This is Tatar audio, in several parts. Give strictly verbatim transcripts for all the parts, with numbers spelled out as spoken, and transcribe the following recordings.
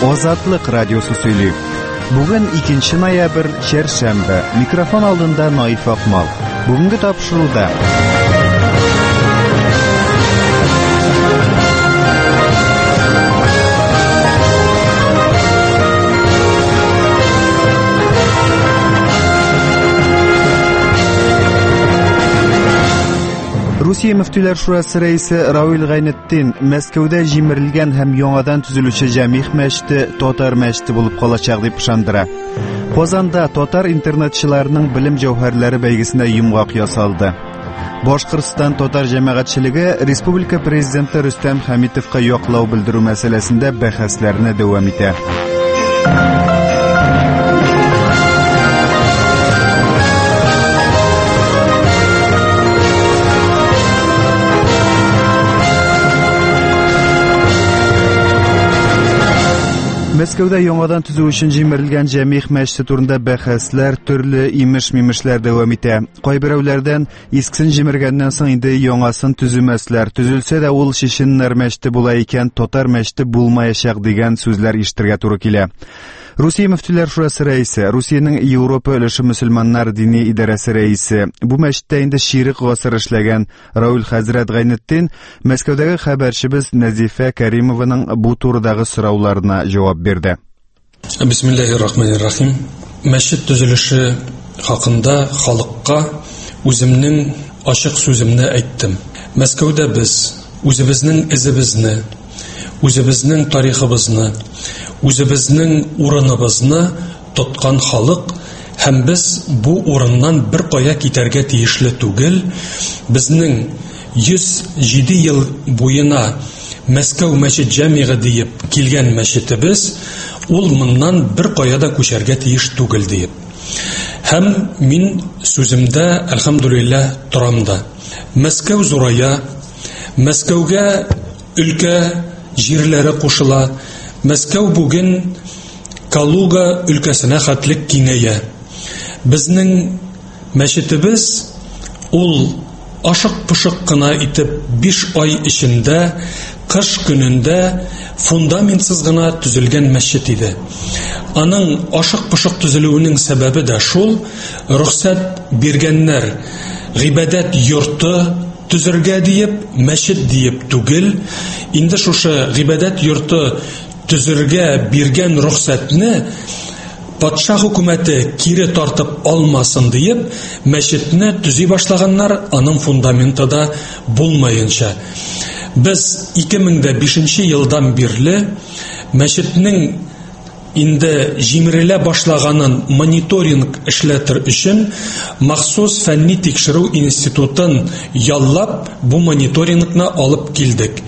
Азатлык радиосы сөйли. Бүген икенче ноябрь, чәршәмбе. Микрофон алдында Наиф Акмал. Бүгенге тапшыруда Русия мөфтиләр шурасы рәисе Рауил Гайнетдин Мәскәүдә җимерелгән һәм яңадан төзелүче Җәмигъ мәчете татар мәчете булып калачак дип ышандыра. Казанда татар интернетчыларының белем җәүһәрләре бәйгесенә йомгак ясалды. Башкортстан татар җәмәгатьчелеге республика президенты Рөстәм Хәмитовка яклау белдерү мәсьәләсендә бәхәсләрне дәвам итә. Мәскәүдә яңадан төзү өчен җимерелгән Җәмигъ мәчете турында бәхәсләр, төрле имеш-мимешләр дәвам итә. Кайберәүләрдән искесен җимергәннән соң инде яңасын төзүмәсләр, төзелсә дә ул Чеченнәр мәчете була икән, татар мәчете булмаячак дигән сүзләр ишетергә туры килә. Русия мөфтиләр шурасы рәисе, Русиянең Европа өлеше мөселманнар дини идарәсе рәисе, бу мәчеттә инде ширек гасыр эшләгән Рауил хәзрәт Гайнетдин Мәскәүдәге хәбәрчебез Назифа Кәримованың бу турыдагы сорауларына җавап бирде. Бисмиллаһир-рахманир-рахим. Мәчет төзелеше хакында халыкка үземнең ачык сүземне әйттем. Мәскәүдә без үзебезнең изебезне, үзебезнең тарихыбызны, үзебезнең урыныбызны тоткан халык һәм без бу урыннан бер кая китәргә тиешле түгел. Безнең йөз җиде ел буена Мәскәү мәчет җәмигъе диеп килгән мәчетебез ул моннан бер кая да күчәргә тиеш түгел диеп. Һәм мин сүземдә әлхәмдүлилләһ торам да. Мәскәү зурая, Мәскәүгә өлкә җирләре кушыла. Мәскәү бүген Калуга өлкәсенә хәтлек киңәя. Безнең мәчетебез ул ашык-пошык кына итеп биш ай эчендә кыш көнендә фундаментсыз гына төзелгән мәчет иде. Аның ашык-пошык төзелүенең сәбәбе дә шул: рөхсәт биргәннәр гыйбадәт йорты төзергә диеп, мәчет диеп түгел. Инде шушы гыйбадәт йорты төзергә биргән рөхсәтне патша хөкүмәте кире тартып алмасын диеп, мәчетне төзи башлаганнар, аның фундаменты да булмаенча. Без ике мең бишенче елдан бирле мәчетнең инде җимерелә башлаганын мониторинг эшләтер өчен махсус фәнни тикшерү институтын яллап бу мониторингны алып килдек.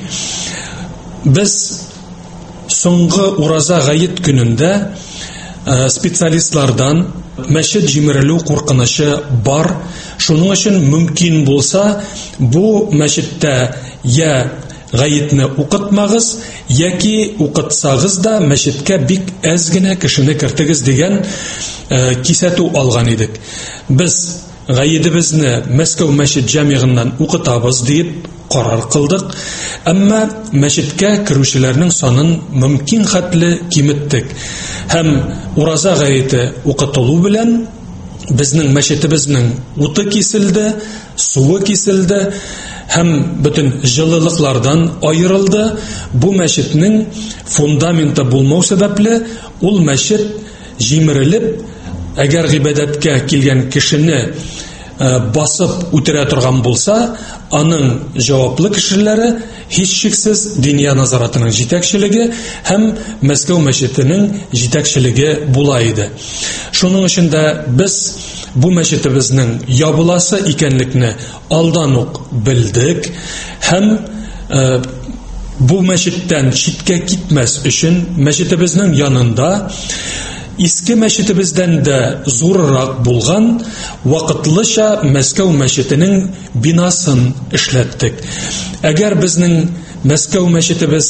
Без соңгы ураза гает көнендә специалистлардан мәчет җимерелү куркынычы бар. Шуның өчен мөмкин булса бу мәчеттә я гаетне укытмагыз, яки укытсагыз да мәчеткә бик әз генә кешене кертегез дигән кисәтү алган идек. Без гаетебезне Мәскәү мәчет җәмигъеннән укытабыз дип карар кылдык, әмма мәчеткә керүчеләрнең санын мөмкин хәтле киметтек. Һәм ураза гаете укытылу белән безнең мәчетебезнең уты киселде, суы киселде, һәм бөтен җылылыклардан аерылды. Бу мәчетнең фундаменты булмау сәбәпле ул мәчет җимерелеп, әгәр гыйбадәткә килгән кешене басып үтерә торган булса, аның җаваплы кешеләре һичшиксез Диния назаратының җитәкчелеге һәм Мәскәү мәчетенең җитәкчелеге була иде. Шуның өчен дә без бу мәчетебезнең ябыласы икәнлекне алдан ук белдек һәм э, бу мәчеттән читкә китмәс өчен мәчетебезнең янында иске мәчетебездән дә зуррак булган вакытлыча Мәскәү мәчетенең бинасын эшләттек. Әгәр безнең Мәскәү мәчетебез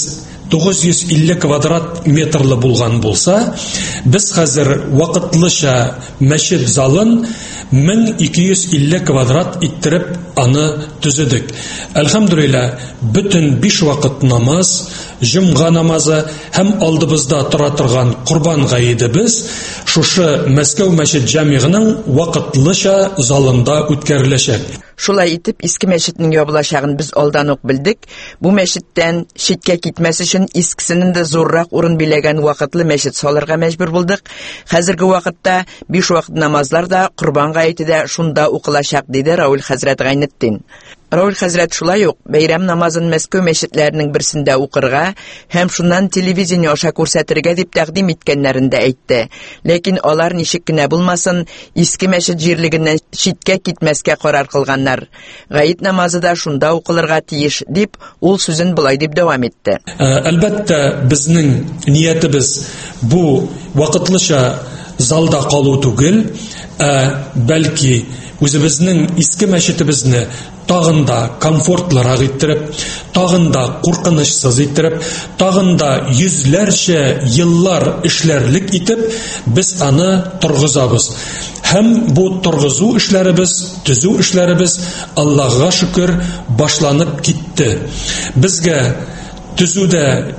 тугыз йөз илле квадрат метрлы булган булса, без хәзер вакытлыча мәчет залын мең ике йөз илле квадрат иттереп аны төзедек. Әлхәмдүлилләh, бөтен биш вакыт намаз, җомга намазы һәм алдыбызда тора торган Курбан гаидебез шушы Мәскәү мәчет җәмигының вакытлыча залында үткәреләчәк. Шулай итеп, иске мәчетнең ябылачагын без алдан ук белдек. Бу мәчеттән читкә китмәс өчен искесеннән дә зуррак урын биләгән вакытлы мәчет салырга мәҗбүр булдык. Хәзерге вакытта биш вакыт намазлар да, Курбан гаете дә шунда укылачак, диде Раул хәзрәт Гайнетдин. Раул хәзрәт шулай ук бәйрәм намазын Мәскәү мәчетләренең берсендә укырга һәм шуннан телевидение аша күрсәтергә дип тәкъдим иткәннәрен дә әйтте. Ләкин алар ничек кенә булмасын, иске мәчет җирлегеннән читкә китмәскә карар кылганнар. Гаит намазы да шунда укылырга тиеш, дип ул сүзен булай дип дәвам итте. Әлбәттә, безнең ниятебез бу вакытлыча залда калу түгел, бәлки үзебезнең иске мәчетебезне тагын да комфортлырак иттереп, тагын да куркынычсыз иттереп, тагын да йөзләрчә еллар эшләрлек итеп без аны торгызабыз. Һәм бу торгызу эшләребез, төзү эшләребез, Аллаһка шөкер, башланып китте. Безгә төзүдә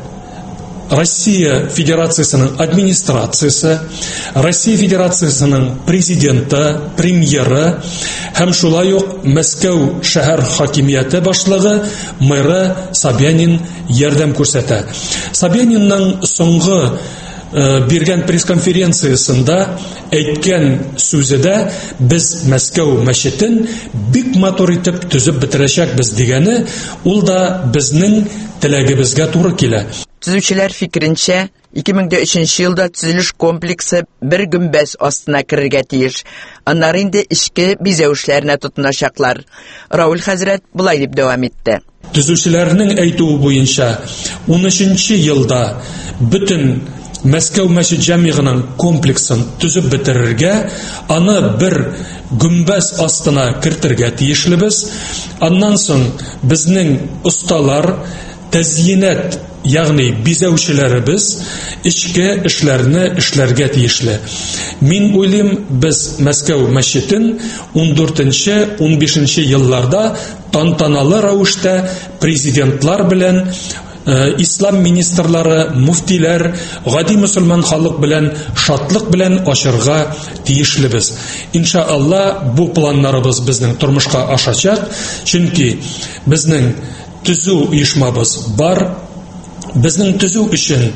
Россия Федерациясының администрациясы, Россия Федерациясының президенты, премьеры һәм шулай ук Мәскәү шәһәр хакимияте башлыгы мэры Собянин ярдәм күрсәтә. Собянинның соңгы биргән пресс-конференциясында әйткән сүзедә без Мәскәү мәчетен бик матур итеп төзеп бетерәчәкбез дигәне, ул да безнең теләгебезгә туры килә. Төзүчеләр фикеренчә, ике мең өченче елда төзелеш комплексы бер гөмбәз астына керергә тиеш. Аннары инде эчке бизәү эшләренә тотыначаклар. Раул хәзрәт булай дип дәвам итте. Төзүчеләрнең әйтүе буенча, унөченче елда бөтен Мәскәү мәчет җәмигының комплексын төзеп бетерергә, аны бер гөмбәз астына кертергә тиешлебез. Аннан соң безнең осталар, тәзйинат, ягъни бизәүчеләребез ичке эшләрне эшләргә тиешле. Мин уйлыйм, без Мәскәү мәчетен ун дүртенче - ун бишенче елларда тантаналы рәвештә президентлар белән, ислам министрлары, муфтилар, гади мөселман халык белән шатлык белән ачырга тиешлебез. Иншаалла, бу планнарыбыз безнең тормышка ашачак, чөнки безнең төзү оешмабыз бар. Безнең төзү өчен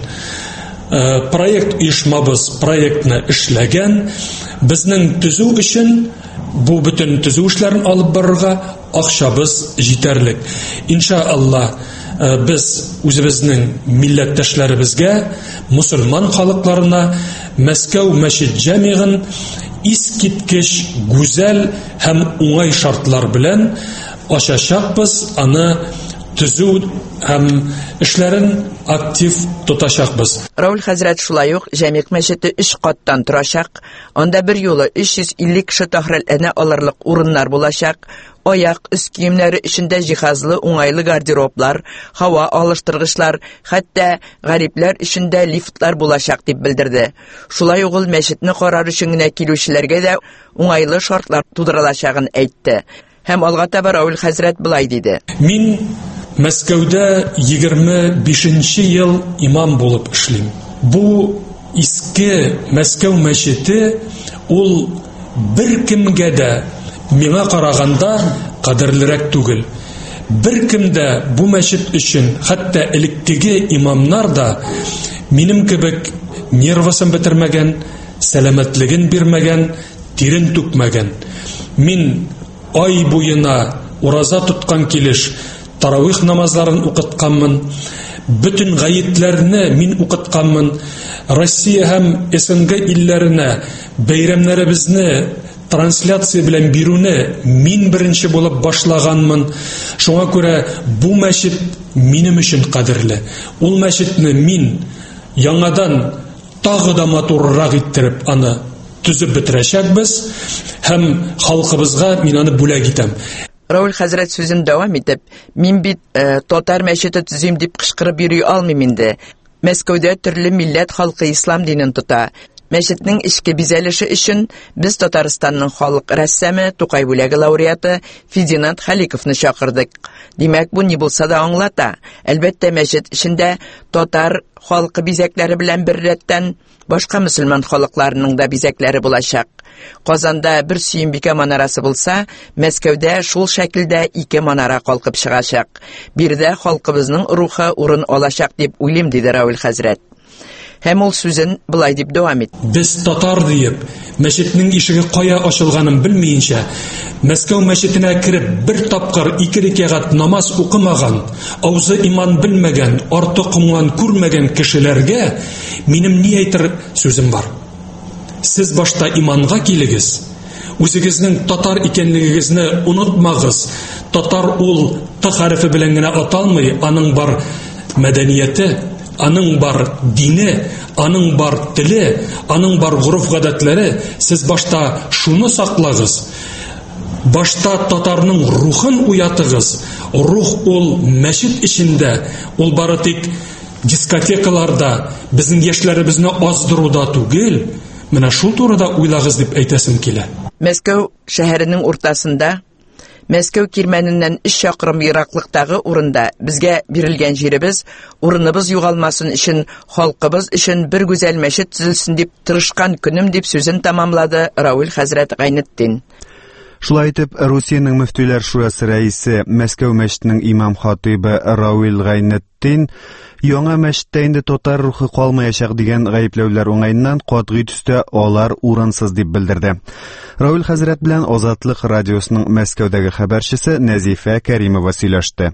проект оешмабыз проектны эшләгән. Безнең төзү өчен бу бөтен төзү эшләрен алып барырга акчабыз җитәрлек. Иншаалла, без үзебезнең милләттәшләребезгә, мусульман халыкларына Мәскәү мәчет җәмигын искиткеч, гүзәл һәм уңай шартлар белән ачачакбыз, аны төзү һәм эшләрен актив тотачакбыз. Раул хәзрәт шулай ук җәмигъ мәчете өч каттан торачак. Анда бер юлы өч йөз илле кеше тәхрирленә алырлык урыннар булачак. Аяк, үз киемнәре өчендә җиһазлы, уңайлы гардероблар, һава алыштыргычлар, хәтта гарипләр өчендә лифтлар булачак дип белдерде. Шулай ук ул мәчетне карар өчен генә килүчеләргә дә уңайлы шартлар тудырылачагын әйтте. Һәм алга таба Раул хәзрәт булай диде. Мин Мәскәүдә егерме бишенче ел имам булып эшлим. Бу иске Мәскәү мәчете ул бер кемгә дә миңа караганда кадерлерәк түгел. Бер кемдә бу мәчет өчен, хәтта элеккеге имамнар да минем кебек нервасын бетермәгән, сәламәтлеген бирмәгән, тирен түкмәгән. Мин ай буена ураза тоткан килеш таравих намазларын укытканмын, бөтен гаетләрне мин укытканмын, Россия һәм СНГ илләренә бәйрәмнәребезне трансляция белән бирүне мин беренче булып башлаганмын. Шуңа күрә бу мәчет минем өчен кадерле. Ул мәчетне мин яңадан тагы да матуррак иттереп аны төзеп бетерәчәкбез һәм халкыбызга мин аны бүләк итәм. Рауль хәзрәт сүзен дәвам итеп, мин бит ә, татар мәчете төзим дип кычкырып йөри алмыйм инде. Мәскәүдә төрле милләт халкы ислам динен тота. Мәчетнең эчке бизәлеше өчен без Татарстанның халык рәссаме, Тукай бүләге лауреаты Фидинат Халиковны чакырдык. Димәк, бу ни булса да аңлата. Әлбәттә, мәчет эчендә татар халкы бизәкләре белән бер рәттән башка мөселман халыкларының да бизәкләре булачак. Казанда бер Сөембикә манарасы булса, Мәскәүдә шул шәкелдә ике манара калкып чыгачак. Бирдә халкыбызның рухы урын алачак дип уйлыйм, диде Рауль хәзрәт. Һәм ул сүзен былай дип дәвам итте. Без татар диеп, мәчетнең ишеге кая ачылганын белмәенчә, Мәскәү мәчетенә кирип бер тапкыр ике рәкъәт намаз укымаган, авызы иман белмәгән, арты кумган күрмәгән кешеләргә минем ни әйтер сүзем бар. Сез башта иманга килегез. Үзегезнең татар икәнлегегезне онытмагыз. Татар ул т хәрефе белән генә аталмый, аның бар мәдәнияте, аның бар дине, аның бар теле, аның бар гурыф-гадәтләре. Сез башта шуны саклагыз. Башта татарның рухын уятыгыз. Рух ул мәчет ичендә, ул бары тик дискотекаларда, безнең яшьләребезне аздыруда түгел. Менә шул турыда уйлагыз дип әйтәсем килә. Мәскәү шәһәренең уртасында, Мәскәү кирмәненнән өч чакрым ераклыктагы урында безгә бирелгән җиребез, урыныбыз югалмасын өчен, халкыбыз өчен бер гүзәл мәчет төзелсен дип тырышкан көнем, дип сүзен тамамлады Рауль хәзрәт Гайнетдин. Шулай итеп, Русиянең мөфтиләр шурасы рәисе, Мәскәү мәчетенең имам-хатибы Рауль Гайнетдин яңа мәчеттә инде татар рухы калмаячак дигән гаепләүләр уңайыннан катгый төстә алар урынсыз дип белдерде. Рауль хәзрәт белән Азатлык радиосының Мәскәүдәге хәбәрчесе Нәзифә Кәримова сөйләште.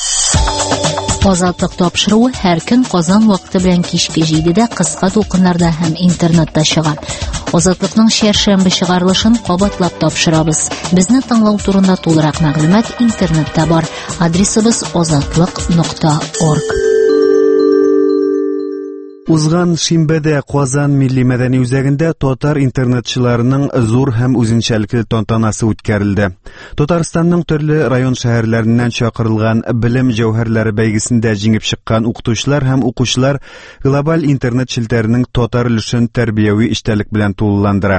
Азатлык тапшыруы һәр көн Казан вакыты белән кичке җидедә кыска тулкыннарда һәм интернетта чыга. Азатлыкның чәршәмбе чыгарылышын кабатлап тапшырабыз. Безне тыңлау турында тулырак мәгълүмат интернетта бар. Адресыбыз азатлык нокта орг. Узган шимбәдә Казан милли мәдәни үзәгендә татар интернетчыларының зур һәм үзенчәлекле тантанасы үткәрелде. Татарстанның төрле район шәһәрләреннән чакырылган белем җәүһәрләре бәйгесендә җиңеп чыккан укытучылар һәм укучылар глобаль интернет челтәренең татар өлешен тәрбияви эчтәлек белән тулыландыра.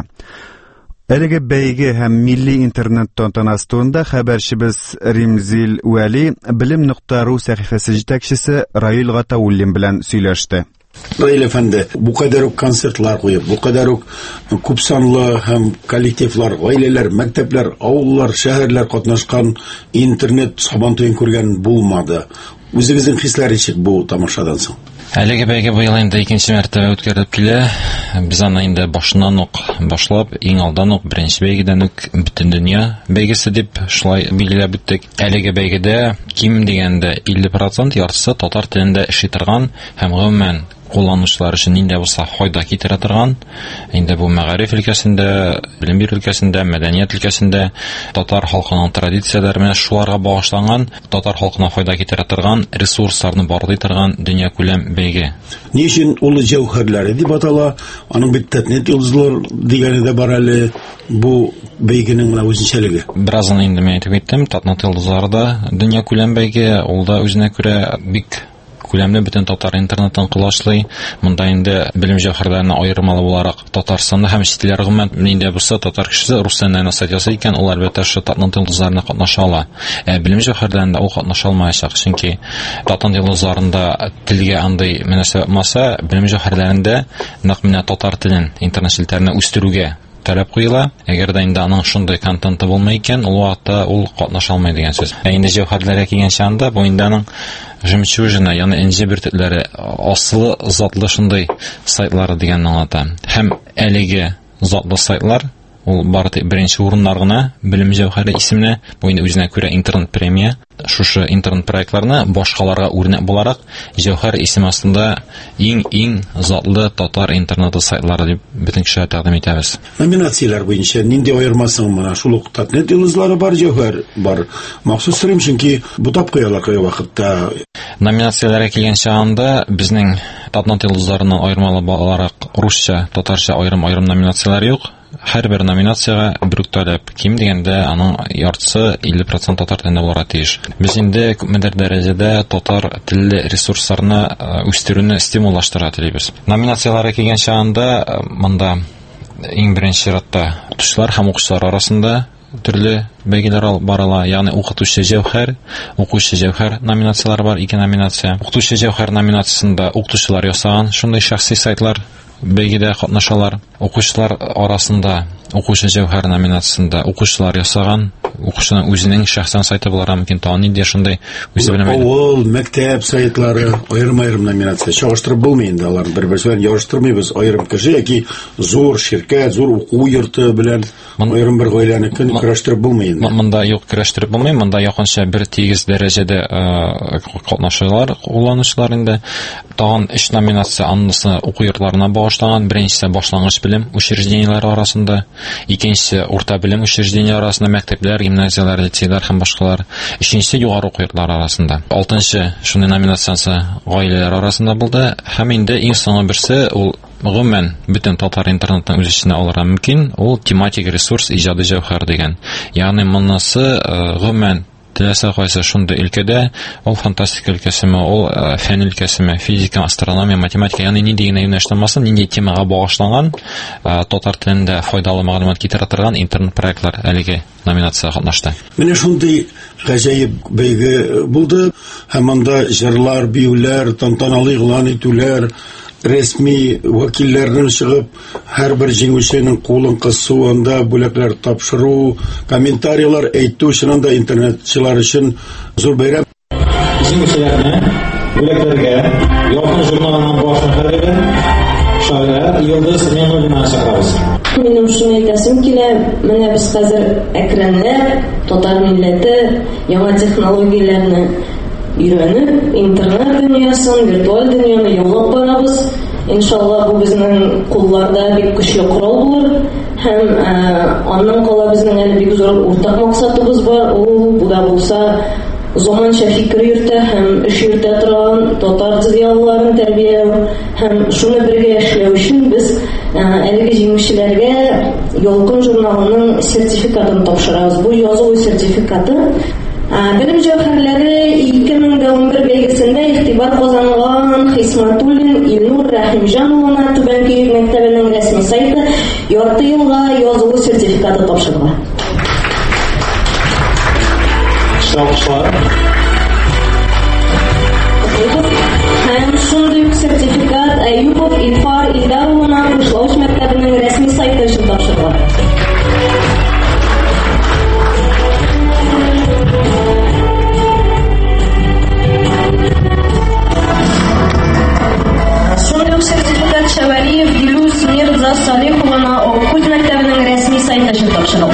Әлеге бәйге һәм милли интернет тантанасы турында хәбәрчебез Римзил Вәли белем нокта ру сәхифәсе җитәкчесе Раил Гатауллин белән сөйләште. Раил әфәнде, бу кадәр үк концертлар куеп, бу кадәр үк күп санлы һәм коллективлар, гаиләләр, мәктәпләр, авыллар, шәһәрләр катнашкан интернет сабантуен күргән булмады. Үзегезнең хисләр ничек бу тамашадан соң? Әлеге бәйге быел инде икенче мәртәбә үткәрелеп килә. Без аны инде башыннан ук башлап, иң алдан ук беренче бәйгедән үк бөтен дөнья бәйгесе дип шулай билгеләп үттек. Әлеге бәйгедә ким дигәндә илле процент яртысы татар телендә эшли торган һәм гомумән кулланучылар өчен инде булса файда китерә торган. Инде бу мәгариф өлкәсендә, белем бирү өлкәсендә, мәдәният өлкәсендә татар халкының традицияләре менә шуларга багышланган, татар халкына файда китерә торган, ресурсларны барлый торган дөнья күләм бәйге. Ни өчен улы җәүһәрләре дип атала? Аның бит тәтнет йолдызлар дигәне дә бар әле. Бу бәйгенең менә үзенчәлеге. Бираздан инде мен әйтеп киттем, тәтнет йолдызлары да дөнья күләм бәйге, ул да үзенә күрә бик күләмле бөтен татар интернетын кулашлый. Монда инде белем җәүһәрләренә аермалы буларак Татарстанда һәм чит илләр гомумән инде булса татар кешесе рус теленә статьясы икән, ул әлбәттә шу тәтнет йолдызларына катнаша ала. Ә белем җәүһәрләрендә ул катнаша алмаячак, чөнки тәтнет йолдызларында телгә андый мөнәсәбәт булмаса, белем җәүһәрләрендә нәкъ менә татар телен интернет челтәренә үстерүгә таләп куела. Әгәр дә инде аның шундый контенты булмый икән, ул вакытта ул катнаша алмый дигән сүз. Ә инде җәүһәрләргә килгән чагында бу инде аның жемчужина, ягъни энҗе бөртекләре, аслы затлы шундый сайтлары дигәнне аңлата. Һәм әлеге затлы сайтлар ул бары тик беренче урыннар гына белем җәүһәре исеменә, бу инде үзенә күрә интернет премия. Шушы интернет проектларны башкаларга үрнәк буларак җәүһәр исеме астында иң-иң затлы татар интернеты сайтлары дип бөтен кешегә тәкъдим итәбез. Номинациялар буенча нинди аермасын менә шул ук тәтнет йолдызлары бар, җәүһәр бар. Махсус сорыйм, чөнки бу тапкыялар кая вакытта номинацияларга килгән чагында безнең тәтнет йолдызларының аермалы буларак русча, татарча аерым-аерым номинациялар юк. һәрбер номинациягә бүректәлеп, ким дигәндә аның яртысы илле процент татар телендә булырга тиеш. Без инде күпмедер дәрәҗәдә татар телле ресурсларны үстерүне стимуллаштыра телибез. Номинацияларга килгән чагында монда иң беренче чиратта укытучылар һәм укучылар арасында төрле бәйгеләр барыла, ягъни укытучы җәүһәр, укучы җәүһәр номинациялары бар, ике номинация. Укытучы җәүһәр номинациясында укытучылар ясаган шундый шәхси сайтлар бәйгедә катнашалар. Укучылар арасында укучы җәүһәр номинациясында укучылар ясаган, укучының үзенең шәхсән сайты булырга мөмкин, тагын нинди шундый үзе белән авыл, мәктәп сайтлары, аерым-аерым номинация чагыштырып булмый инде, аларны бер-берсе белән яраштырмыйбыз. Аерым кеше яки зур ширкәт, зур уку йорты белән аерым бер гаиләне көрәштереп булмый инде. Монда юк, көрәштереп булмый, монда якынча бер тигез дәрәҗәдә катнашалар, кулланучылар инде. Тагын өч номинация анысы уку йортларына багышланган. Беренчесе башлангыч белем учреждениеләре арасында, икенчесе урта белем учреждениеләре арасында, мәктәпләр, гимназиялар, лицейлар һәм башкалар. Өченчесе югары уку йортлары арасында. Алтынчы шундый номинациясе гаиләләр арасында булды. Һәм инде иң соңгы берсе ул гомумән бөтен татар интернетның үз эченә алырга мөмкин. Ул тематик ресурс иҗади җәүһәр дигән. Ягъни монысы гомумән теләсә кайсы шундый өлкәдә, ул фантастика өлкәсеме, ул фән өлкәсеме, физика, астрономия, математика, ягъни нинди генә юнәлештән нинди темага багышланган татар телендә файдалы мәгълүмат китерә торган интернет проектлар әлеге номинациягә катнашты. Менә шундый гаҗәеп бәйге булды. Һәм анда җырлар, биюләр, тантаналы игълан итүләр, рәсми вәкилләрнең чыгып, һәрбер җиңүченең кулын кысу, анда бүләкләр тапшыру, комментарийлар әйтү өчен да интернетчылар өчен зур бәйрәм. Җиңүчеләрне бүләкләргә якын журналының баш мөхәррире шагыйрь Йолдыз Миңнуллина чакырабыз. Минем шуны әйтәсем килә, менә без хәзер әкренләп татар милләте яңа технологияләрне өйрәнеп, интернет дөньясын, виртуаль дөньяны яулап барабыз. Иншалла, бу безнең кулларда бик көчле корал булыр. Һәм аннан кала безнең әле бик зур уртак максатыбыз бар. Ул бу да булса заманча фикер йөртә һәм эш йөртә торган татар зыялыларын тәрбияләү һәм шуны бергә эшләү өчен без әлеге җиңүчеләргә Ялкын журналының сертификатын тапшырабыз. Бу язу сертификаты Белем җәүһәрләре ике мең унбер бәйгесендә игътибар казанган Хисматуллин Илнур Рәхимҗан улына Түбәнкөй мәктәбенең рәсми сайты ярты елга язу сертификаты тапшырылган. Шашлар. Һәм шундый ук сертификат Әюпов Илфар Илдар улына Кышлавыч мәктәбенең рәсми сайты өчен тапшырылган. Сертификат Шавалиев Гилюс Мирза Салиховна Оккут мәктәбенең рәсми сайты өчен тапшырылды.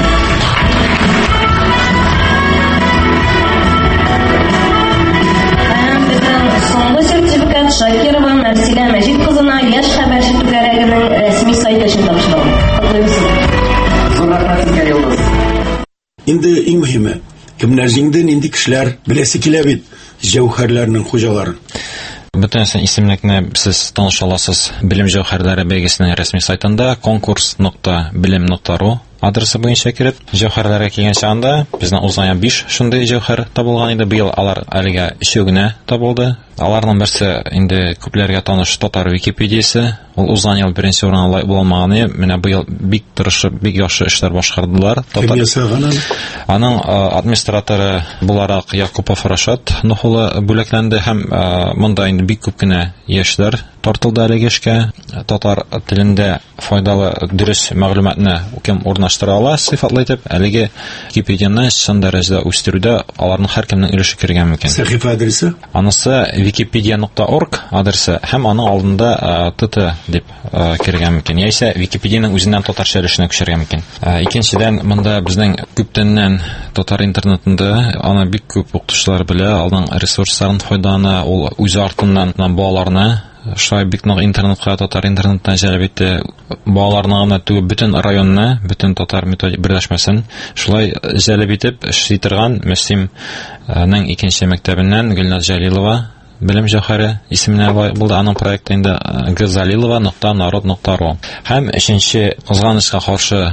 Һәм безнең соңгы сертификат Шакирова Мәрсилә Мәҗит кызына яшь хәбәрче түгәрәгенең рәсми сайты өчен тапшырылды. Зур рәхмәт сезгә, Йолдыз. Инде иң мөһиме, кемнәр җиңде, нинди кешеләр беләсе килә бит җәүһәрләрнең хуҗалары. Бөтенсен исемлекне сез таныша аласыз Белем җәүһәрләре бәйгесенең рәсми сайтында конкурс нокта белем нокта ру адресы буенча киреп, җәүһәрләргә килгән чагында безнең узган биш шундый җәүһәр табылган иде. Быел алар әлегә өчәү генә табылды. Аларның берсе инде күпләргә таныш татар Википедиясе. Ул узган ел беренче урынга лайык була алмаганы, менә быел бик тырышып, бик яхшы эшләр башкардылар. Аның администраторы буларак Якупов Рашат Нухулы бүләкләнде һәм монда инде бик күп кенә яшьләр тартылды әлеге эшкә. Татар телендә файдалы дөрес мәгълүматны кем урнаштыра ала, сыйфатлы итеп, әлеге Википедияны чын дәрәҗәдә үстерүдә аларның һәркемнең өлеше кергән мөмкин. Сәхифә адресы? Анысы википедия нокта орг адресы һәм аның алдында ТТ дип кергән мөмкин. Яисә Википедияның үзеннән татарча өлешенә күчергән мөмкин. Икенчедән, монда безнең күптәннән татар интернетында аны бик күп укытучылар белә, алның ресурсларын файдалана, ул үз артыннан балаларны шулай бик нык интернетка, татар интернеттан җәлеп итте. Балаларны гына түгел, бөтен районны, бөтен татар методик берләшмәсен шулай җәлеп итеп эшли торган Мөслимнең икенче мәктәбеннән Гөлназ Җәлилова Белем җәүһәре исеменә булды. Аның проекты инде газалилова нокта народ нокта ру. Һәм өченче кызганычка каршы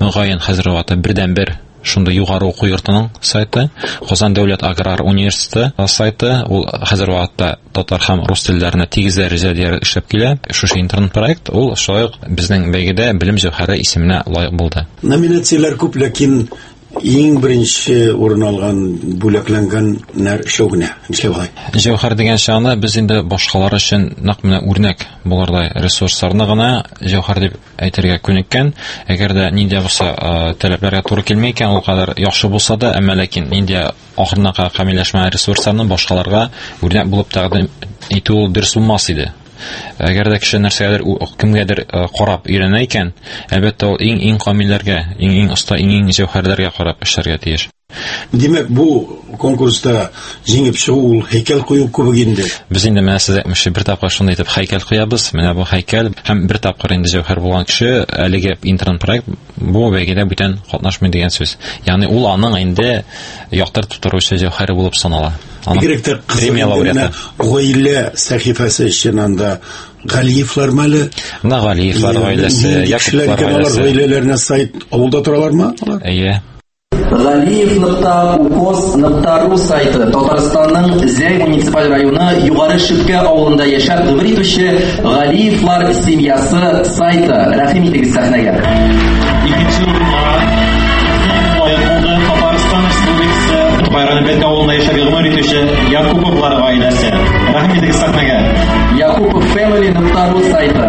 мөгаен хәзер вакытта бердән бер шундый югары уку йортының сайты, Казан дәүләт аграр университеты сайты, ул хәзер вакытта татар һәм рус телләренә тигез дәрәҗәдә эшләп килә. Шушы интернет проект ул шулай ук безнең бәйгедә Белем җәүһәре исеменә лаек булды. Номинациялар күп, ләкин иң беренче урын алган бүләкләнгән нәр шөгне. Нишләп алай? Җәүһәр дигән шаны без инде башкалар өчен нәкъ менә үрнәк булырдай ресурсларны гына җәүһәр дип әйтергә күнеккән. Әгәр дә нинди булса таләпләргә туры килмәй икән, ул кадәр яхшы булса да, әмма ләкин нинди ахырына камилләшмә ресурсларны башкаларга үрнәк булып тәкъдим итү ул дөрес булмас иде. Әгәр дә кеше нәрсәдер кемгәдер карап өйрәнә икән, әлбәттә ул иң иң камилләргә, иң иң оста, иң иң җәүһәрләргә карап эшләргә тиеш. Димәк, бу конкурста җиңеп чыгу ул һәйкәл кую күбек инде. Без инде менә сезгә мөши бер тапкыр шундый итеп һәйкәл куябыз. Менә бу һәйкәл һәм бер тапкыр инде җәүһәр булган кеше әлеге интернет проект бу бәйгедә бүтән катнашмый дигән сүз. Ягъни ул аның инде яктыртып торучы җәүһәре булып санала. Директор премия лауреаты. Гаилә сәхифәсе өчен анда Галиевлар мәле, Галиевлар гаиләсе, Яковлар гаиләсе. Гаиләләренә сайт авылда торалармы? Әйе. Галиев нокта у к о с нокта ру сайты Татарстанның Зәй муниципаль районы Югары Шөпкә авылында яшәп гомер итүче Галиевлар семьясы сайты. Рәхим итегез сәхнәгә. Икенче урынга лаек булды Татарстан Республикасы Байралбек авылында яшәп гомер итүче Якуповлар гаиләсе. Рәхим итегез сәхнәгә. Якупов фэмили нокта ру сайты.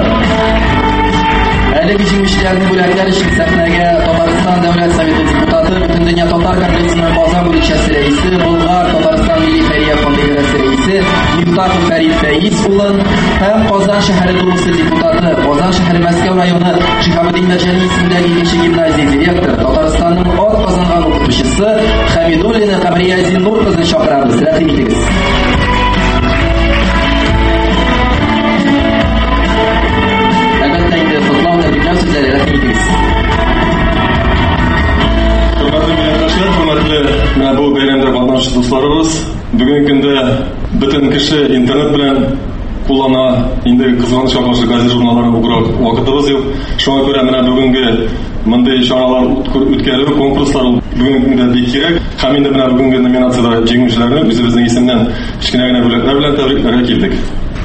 Әлеге җиңүчеләрне бүләкләр өчен сәхнәгә Татарстан Дәүләт Советы депутаты, Бөтендөнья татар конгрессының Казан бүлекчәсе рәисе, Болгар Татарстан Милли Хәйрия фондыгы рәисе Мифтахов Фәрит Фәиз улын һәм Казан шәһәре Думасы депутаты, Казан шәһәре Мәскәү районы Шиһабеддин Мәрҗани исемендәге икенче гимназия директоры, Татарстанның ат казанган укытучысы Хәмидуллина Кабрия Зиннур кызын чакырабыз. Рәхим итегез. Менә бу бәйрәмдә катнашучы дусларыбыз, бүгенге көндә бөтен кеше интернет белән куллана, инде кызганыч каршы газет журналларын укырга вакытыбыз юк. Шуңа күрә менә бүгенге мондый чаралар үткәрү, конкурслар бүгенге көндә бик кирәк. Һәм инде менә бүгенге номинациядә җиңүчеләрне үзебезнең исемнән кечкенә генә бүләкләр белән тәбрикләргә килдек.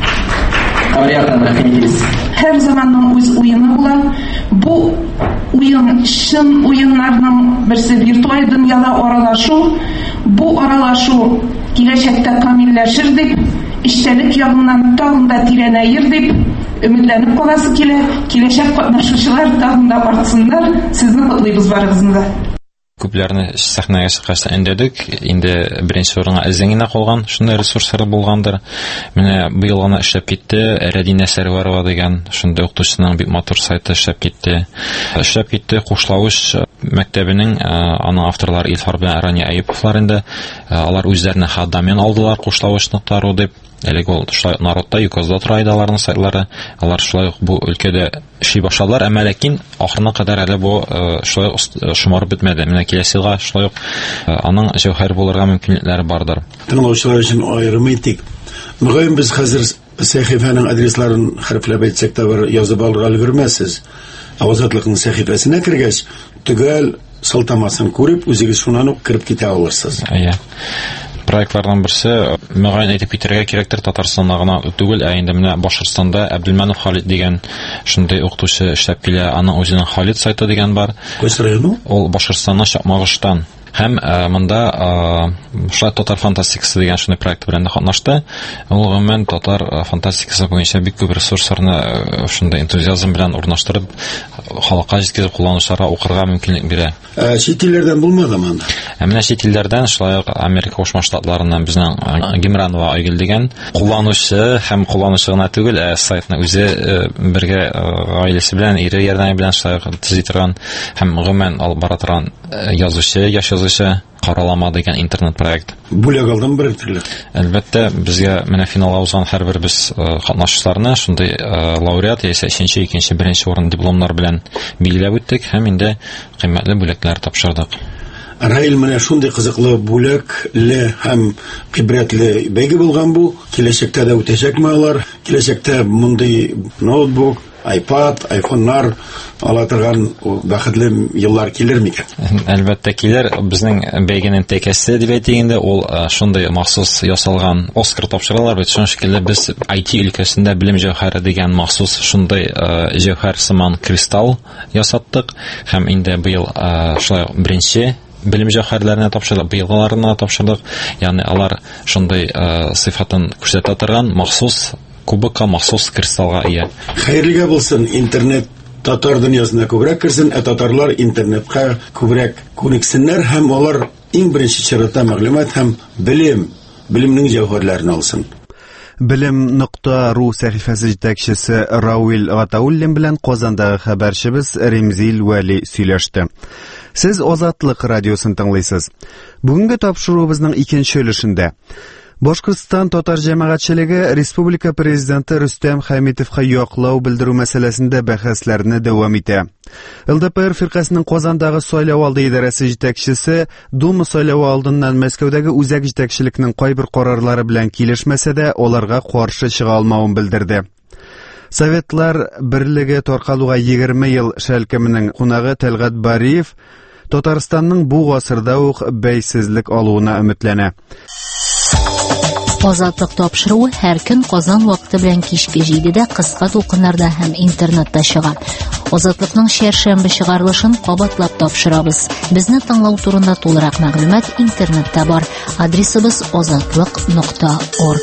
Her zamanın öz oyunu bulan, bu oyun, şın oyunlarının birisi virtual dünyada aralaşu, bu aralaşu gelecekte kamilleşir deyip, işçilik yanından tağında tireneyir deyip, ümitlenip kalası kile, gelecek katnaşıcılar tağında artsınlar, sizin kutluybuz barınızda. Күпләрне сәхнәгә чыгышта эндәдек. Инде беренче урынга әзеңгенә калган, шундай ресурслар булгандыр. Менә быел гына эшләп китте. Рәдинә Сәрвәрова дигән шундай укытучының бик матур сайты эшләп китте. Эшләп китте Кушлавыш мәктәбенең аның авторлары Илфар белән Рания Әйүповлар инде. Алар үзләренә хат домен алдылар Кушлавыш нокта ру дип. Әлеге ул шулай народта Юкозда тора иде аларның сайтлары. Алар шулай бу өлкәдә эшли башладылар, әмма ләкин ахырына кадәр әле бу шулай шомарып бетмәде. Менә киләсе елга шулай ук аның җәүһәр булырга мөмкинлекләре бардыр. Тыңлаучылар өчен аерым әйтик. Мөгаен без хәзер сәхифәнең адресларын хәрефләп әйтсәк тә бер язып алырга өлгермәссез. Авазатлыкның сәхифәсенә кергәч, төгәл сылтамасын күреп, үзегез шуннан ук кирип китә алырсыз. Әйе. Проектлардан берсе, мөгаен әйтеп китәргә кирәктер, Татарстанда гына түгел, ә инде менә Башкортстанда Әбделманов Халид дигән шундый укытучы эшләп килә, аның үзенең Халид сайты дигән бар. Кайсы районы? Ул Башкортстанның Чакмагыштан. Һәм монда шулай татар фантастикасы дигән шундый проект белән дә катнашты. Ул гомумән татар фантастикасы буенча бик күп ресурсларны шундый энтузиазм белән урнаштырып, халыкка җиткезеп кулланучыларга укырга мөмкинлек бирә. Чит илләрдән булмадымы анда? Менә чит илләрдән, шулай ук Америка Кушма Штатларыннан безнең Гимранова Айгөл дигән кулланучы һәм кулланучы гына түгел, ә сайтны үзе бергә гаиләсе белән, ире ярдәме белән шулай төзи торган һәм гомумән алып бара торган язучы, яшь язучы Каралама дигән интернет проект. Бүләк алдым бер төрле. Әлбәттә, безгә менә финалга узган һәрбер без катнашучыларны шундый лауреат яисә өченче, икенче, беренче урын дипломнар белән билгеләп үттек һәм инде кыйммәтле бүләкләр тапшырдык. Раил менә шундый кызыклы бүләкле һәм гыйбрәтле бәйге булган бу. Киләчәктә дә үтәчәкме алар? Киләчәктә мондый ноутбук, iPad, iPhone-нар ала торган бәхетле еллар килер микән? Әлбәттә килер. Безнең бәйгенең тәкәсе дип әйтгәндә, ул шундый махсус ясалган Оскар тапшыралар бит. Шуның шикелле без ай ти өлкәсендә билем җәүһәре дигән махсус шундый җәүһәр сыман кристалл ясаттык һәм инде быел шулай беренче билем җәүһәрләренә тапшырдык, быелгыларына тапшырдык. Ягъни алар шундый сыйфатын күрсәтә торган махсус кубокка, махсус кристаллга ия. Хәерлегә булсын, интернет татар дөньясына күбрәк керсен, ә татарлар интернетка күбрәк күнексеннәр һәм алар иң беренче чиратта мәгълүмат һәм белем, белемнең җәүһәрләрен алсын. Белем нокта ру сәхифәсе җитәкчесе Рауил Гатауллин белән Казандагы хәбәрчебез Ремзил Вәли сөйләште. Сез Азатлык радиосын тыңлыйсыз. Бүгенге тапшыруыбызның икенче өлешендә Башкортстан татар җәмәгатьчелеге республика президенты Рөстәм Хәмитовка яклау белдерү мәсьәләсендә бәхәсләрне дәвам итә. эл дэ пэ эр фиркасының Казандагы сайлау алды идарәсе җитәкчесе Дума сайлавы алдыннан Мәскәүдәге үзәк җитәкчелекнең кайбер карарлары белән килешмәсә дә, аларга каршы чыга алмавын белдерде. Советлар берлеге таркалуга егерме ел шәлкеменең кунагы Тәлгат Бариев Татарстанның бу гасырда ук бәйсезлек алуына өметләнә. Азатлык тапшыруы һәр көн Казан вакыты белән кичке җидедә кыска тулкыннарда һәм интернетта чыга. Азатлыкның шәршәмбе чыгарылышын кабатлап тапшырабыз. Безне тыңлау турында тулырак мәгълүмат интернетта бар. Адресыбыз азатлык нокта орг.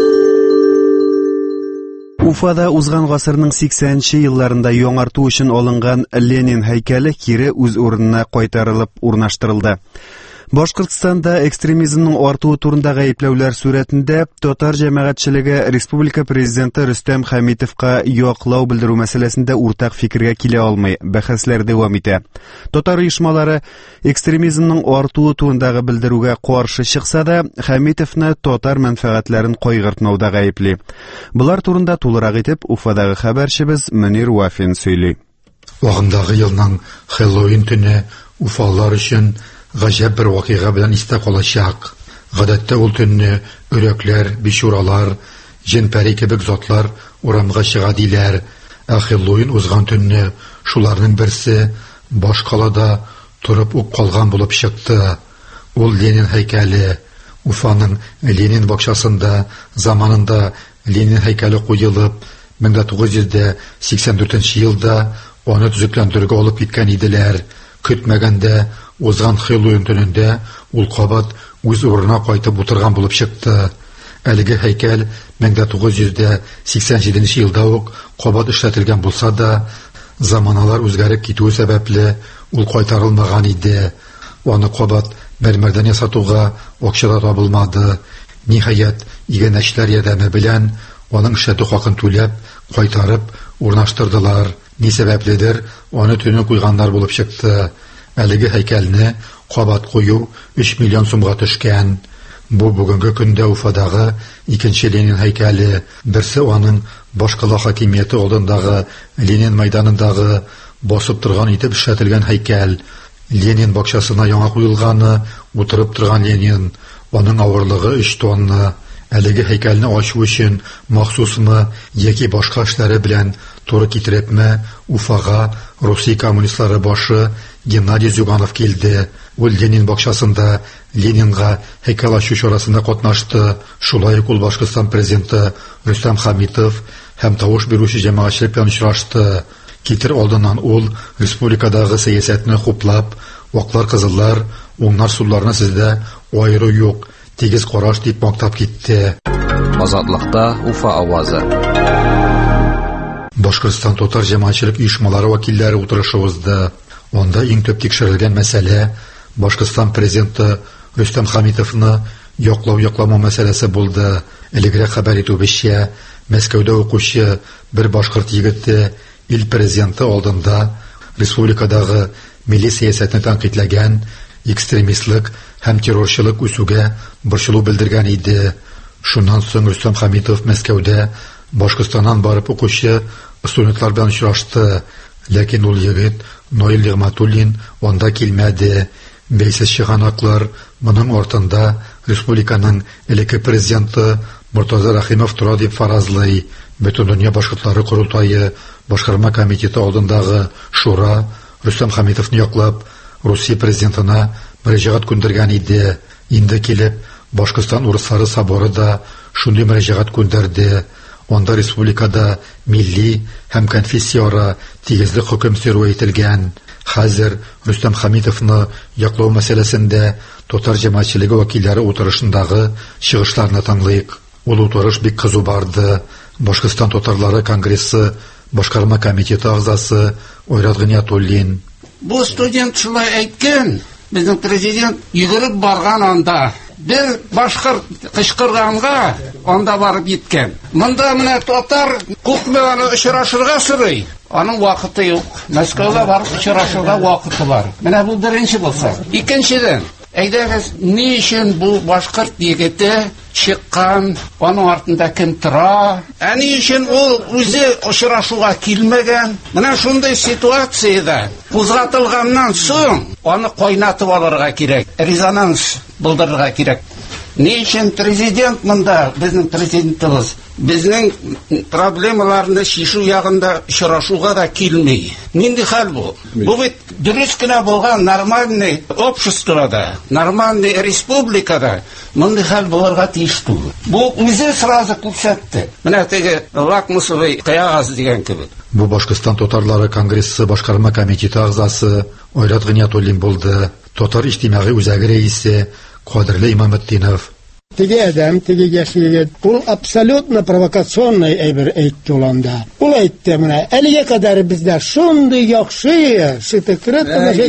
Уфада узган гасырның сиксәненче елларында яңарту өчен алынган Ленин һәйкәле кире үз урынына кайтарылып урнаштырылды. Башкортстанда экстремизмның артуы турында гаепләүләр сурәтендә татар җәмәгатьчелеге республика президенты Рөстәм Хәмитовка яклау белдерү мәсьәләсендә уртак фикергә килә алмый, бәхәсләр дәвам итә. Татар оешмалары экстремизмның артуы турындагы белдерүгә каршы чыкса да, Хәмитовны татар мәнфәгатьләрен кайгыртмауда гаепли. Булар турында тулырак итеп Уфадагы хәбәрчебез Мөнир Вафин сөйли. Вагындагы елның Хэллоуин төне уфалар өчен гаҗәп бер вакыйга белән истә калачак. Гадәттә ул төнне өрәкләр, бичуралар, җен-пәри кебек затлар урамга чыга диләр. Ә Хэллоуин узган төнне шуларның берсе башкалада турып ук калган булып чыкты. Ул Ленин һәйкәле. Уфаның Ленин бакчасында заманында Ленин һәйкәле куелып, мең тугыз йөз сиксән дүртенче елда аны төзекләндерүгә алып киткән иделәр. Көтмәгәндә узган Хэллоуин төнендә ул кабат үз урынына кайтып утырган булып чыкты. Әлеге һәйкәл мең тугыз йөз сиксән җиденче елда ук кабат эшләтелгән булса да, заманалар үзгәреп китүе сәбәпле ул кайтарылмаган иде. Аны кабат мәрмәрдән ясатуга акча да табылмады. Ниһаять, игенәчләр ярдәме белән аның шәһәр хакын түләп, кайтарып урнаштырдылар. Ни сәбәпледер, аны төне куйганнар булып чыкты. Әлеге һәйкәлне кабат кую өч миллион сумга төшкән. Бу бүгенге көндә Уфадагы икенче Ленин һәйкәле. Берсе аның башкала хакимияте алдындагы Ленин мәйданындагы басып торган итеп эшләтелгән һәйкәл. Ленин бакчасына яңа куелганы, утырып торган Ленин. Аның авырлыгы өч тонна. Әлеге һәйкәлне ачу өчен махсусмы яки башка эшләре белән туры китерепме Уфага Русия коммунистлары башы Геннадий Зюганов килде. Ул Ленин бакчасында Ленинга һәйкәл ачу чарасында катнашты. Шулай ук ул Башкортстан президенты Рөстәм Хәмитов һәм тавыш бирүче җәмәгатьчелек белән очрашты. Китер алдыннан ул республикадагы сәясәтне хуплап, ваклар кызыллар, уңнар сулларны сездә аеру юк, тигез караш дип мактап китте. Азатлыкта Уфа авазы. Башкортстан татар җәмәгатьчелек оешмалары вәкилләре утырышы узды. Онда иң төп тикшерелгән мәсьәлә Башкортстан президенты Рөстәм Хәмитовны яклау-якламау мәсьәләсе булды. Элегрәк хәбәр итүебезчә, Мәскәүдә укучы бер башкорт егете ил президенты алдында республикадагы милли сәясәтне тәнкыйтьләгән, экстремистлык һәм террорчылык үсүгә борчылу белдергән иде. Шуннан соң Рөстәм Хәмитов Мәскәүдә Башкортстаннан барып укучы студентлар белән очрашты. Ләкин ул егет Ноил Нигъмәтуллин анда килмәде. Бәйсез чыганаклар моның артында республиканың элекке президенты Муртаза Рәхимов тора дип фаразлый. Бөтен дөнья башкортлары курултайы Башкарма комитеты алдындагы шура Рөстәм Хәмитовны яклап Русия президентына мөрәҗәгать күндергән иде. Инде килеп Башкортстан урыслары соборы да шундый мөрәҗәгать күндерде. Анда республикада милли һәм конфессияара тигезлек хөкем сөрү ителгән. Хәзер Рөстәм Хәмитовны яклау мәсьәләсендә татар җәмәгатьчелеге вәкилләре утырышындагы чыгышларны тыңлыйк. Ул утырыш бик кызу барды. Башкортстан татарлары конгрессы башкарма комитеты агзасы Ойрат Гыниятуллин. Бу студент шулай әйткән, безнең президент йөгереп барган анда. Бер башкорт кычкырганга анда барып җиткән. Монда менә татар күпме аны очрашырга сорый. Аның вакыты юк. Мәскәүгә барып очрашырга вакыты бар. Менә бу беренче булса. Икенчедән, әйдәгез, ни өчен бу башкорт егете чыккан, аның артында кем тора? Ә ни өчен ул үзе очрашуга килмәгән? Менә шундый ситуациядә кузгатылганнан соң аны кайнатып алырга кирәк. Резонанс булдырырга кирәк. Ни өчен президент монда, безнең президентыбыз, безнең проблемаларны шишу ягында очрашуга да килми. Нинди хәл бу? Бу бит дөрес кенә булган нормальный обществода, нормальный республикада мондай хәл булырга тиеш түгел. Бу үзе сразу күрсәтте. Менә теге лакмусовый кагаз дигән кебек. Бу Башкортстан татарлары конгрессы башкарма комитеты агзасы Ойрат Гыниятуллин булды. Татар иҗтимагый үзәге рәисе Кадерле Имаметдинов. Теге адам, теге яшьлеге, ул абсолютно провокационный әйбер әйтте ул анда. Ул әйтте менә, әлегә кадәр бездә шундый яхшы, шитекрет,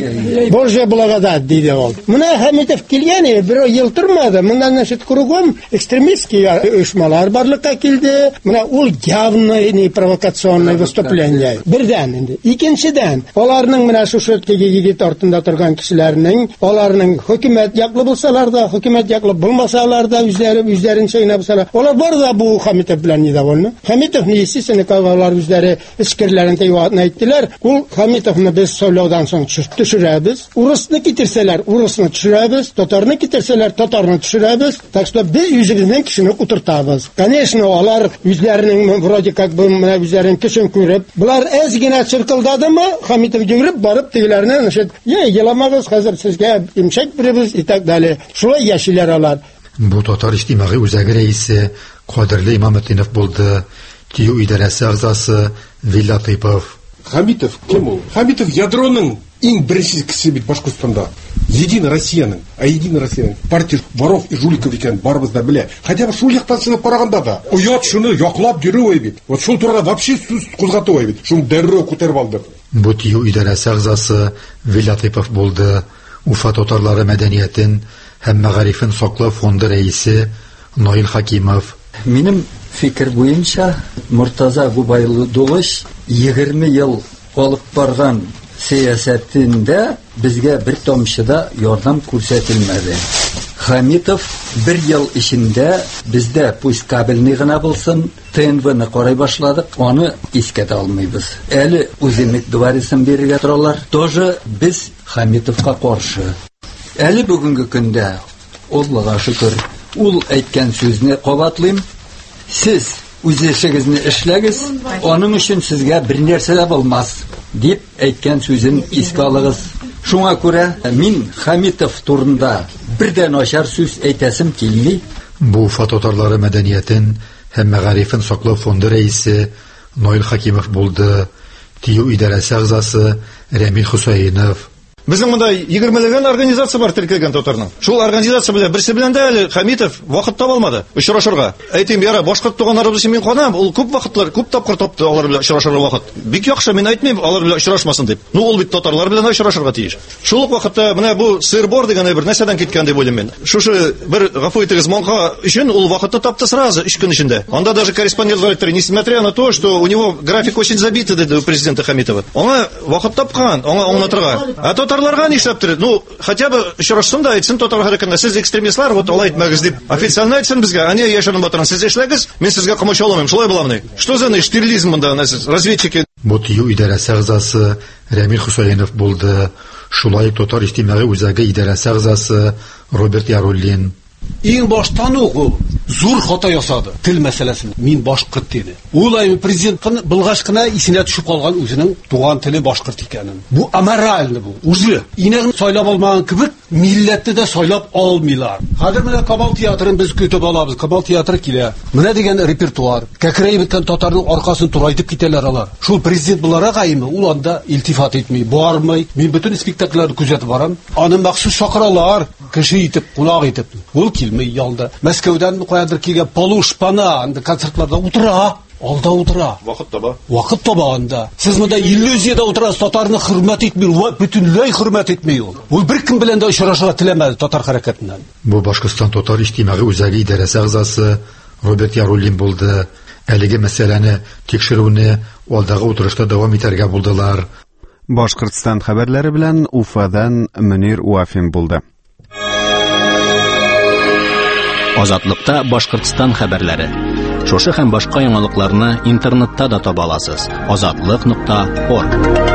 Божья благодать диде ул. Менә Хәмитов килгән, бер ел тормады. Моннан нәшит кругом экстремистские оешмалар барлыкка килде. Менә ул явный не провокационный выступление. Бердән инде. Икенчедән, аларның менә шушы теге егет артында торган кешеләрнең, аларның хөкүмәт яклы булсалар да, хөкүмәт яклы булмасалар да үзләре үзләрен чайнап сала. Алар бар да бу Хәмитов белән недовольны. Хәмитов не естественно, калар үзләре эскерләрен тәйватны әйттеләр. Ул Хәмитовны без сайлаудан соң төшерәбез. Урысны китерсәләр, урысны төшерәбез. Татарны китерсәләр, татарны төшерәбез. Так что без үзебезнең кешене утыртабыз. Конечно, алар үзләренең вроде как бы менә үзләрен кешен күреп, булар әз генә чиркылдадымы, Хәмитов йөгереп барып тегеләрне, значит, "Я еламагыз, хәзер сезгә имчак бирәбез" и так далее. Шулай яшиләр алар. Бу татар иҗтимагый үзәге рәисе Кадерле Имаметдинов булды. Тию идарәсе агзасы Вилла Тыйпов. Хәмитов кем ул? Хәмитов ядроның иң беренче кеше бит Башкортстанда. Единая Россияның, а Единая Россияның партия воров и жуликов икән барыбыз да белә. Хотя бы шул яктан сынып караганда да, оят шуны яклап йөрү бит. Вот шул турыда вообще сүз кузгату бит. Шуны дәррәү күтәреп алдык. Бу тию идарәсе агзасы Вилла Тыйпов булды. Уфа татарлары мәдәниятен һәм мәгарифен саклау фонды рәисе Наил Хакимов. Минем фикер буенча, Муртаза Губайдуллович егерме ел алып барган сәясәтендә безгә бер томчы да ярдәм күрсәтелмәде. Хәмитов бер ел эчендә бездә пусть кабельный гына булсын, ТНВны карый башладык, аны искә алмыйбыз. Әле үземек дворецын бирергә торалар. Тоже без Хәмитовка каршы. Әле бүгенге көндә, Аллага шөкер, ул әйткән сүзне кабатлыйм. Сез үз эшегезне эшләгез, аның өчен сезгә бер нәрсә дә булмас, дип әйткән сүзен искә алыгыз. Шуңа күрә мин Хәмитов турында бердән ачар сүз әйтәсем килми. Бу Уфа татарлары мәдәниятен һәм мәгарифен саклау фонды рәисе Наил Хакимов булды. Тию идарәсе агзасы Рәмил Хусаинов. Безнең монда егермеләгән организация бар теркәлгән татарның. Шул организация белән берсе белән дә әле Хәмитов вакыт таба алмады очрашырга. Әйтим, яра, башка туганнарыбыз өчен мин канам, ул күп вакытлар, күп тапкыр тапты алар белән очрашырга вакыт. Бик яхшы, мин әйтмим, алар белән очрашмасын дип. Ну, ул бит татарлар белән очрашырга тиеш. Шул ук вакытта менә бу сырбор дигән бер нәрсәдән киткән дип уйлыйм мин. Шушы бер гафу итегез манга өчен ул вакытты тапты сразу өч көн эчендә. Анда даже корреспондент говорит, несмотря на то, что у него график очень забит диде у президента Хәмитова. Аңа вакыт тапкан, аңа аңлатырга. А татарларга нишләптер? Ну, хотя бы очрашсын да әйтсен татар хәрәкәтендә сез экстремистлар, вот алай әйтмәгез дип. Официально әйтсен безгә, они яшәнең батырын сез эшләгез, мин сезгә комача алмыйм. Шулай буламыни? Что за штирлизм монда, разведчики? Бу тию идарәсе агзасы Рәмил Хусаинов булды. Шулай татар иҗтимагый үзәге идарәсе агзасы Роберт Яруллин. Ең баштан ук ул зур хата ясады тел мәсьәләсен. Мин башкорт диде. Ул ай президентның булгач кына исенә төшеп калган үзенең туган теле башкорт икәнен. Бу аморальный бу. Үзе инәгне сайлап алмаган кебек милләтне дә сайлап алмыйлар. Хәзер менә Камал театрын без көтеп алабыз. Камал театры килә. Менә дигән репертуар. Кәкрәй беткән татарның аркасын турайтып китәләр алар. Шул президент буларак айымы ул анда илтифат итми, бармый. Мин бөтен спектакльләрне күзәтеп барам. Аны махсус чакыралар, кеше итеп, кунак итеп. Ул килмей ялда. Мәскәүдән куядыр килгән Полушпана анда концертларда утыра. Алда утыра. Вакыт таба. Вакыт таба анда. Сез монда иллюзиядә утырасыз, татарны хөрмәт итми, бөтенләй хөрмәт итми ул. Ул бер кем белән дә очрашырга теләмәде татар хәрәкәтеннән. Бу Башкортстан татар иҗтимагый үзәге идарәсе әгъзасы Роберт Яруллин булды. Әлеге мәсьәләне тикшерүне алдагы утырышта дәвам итәргә булдылар. Башкортстан хәбәрләре белән Уфадан Мөнир Уафин булды. Азатлыкта Башкортстан хәбәрләре. Шушы һәм башка яңалыкларны интернетта да таба аласыз. азатлык нокта орг.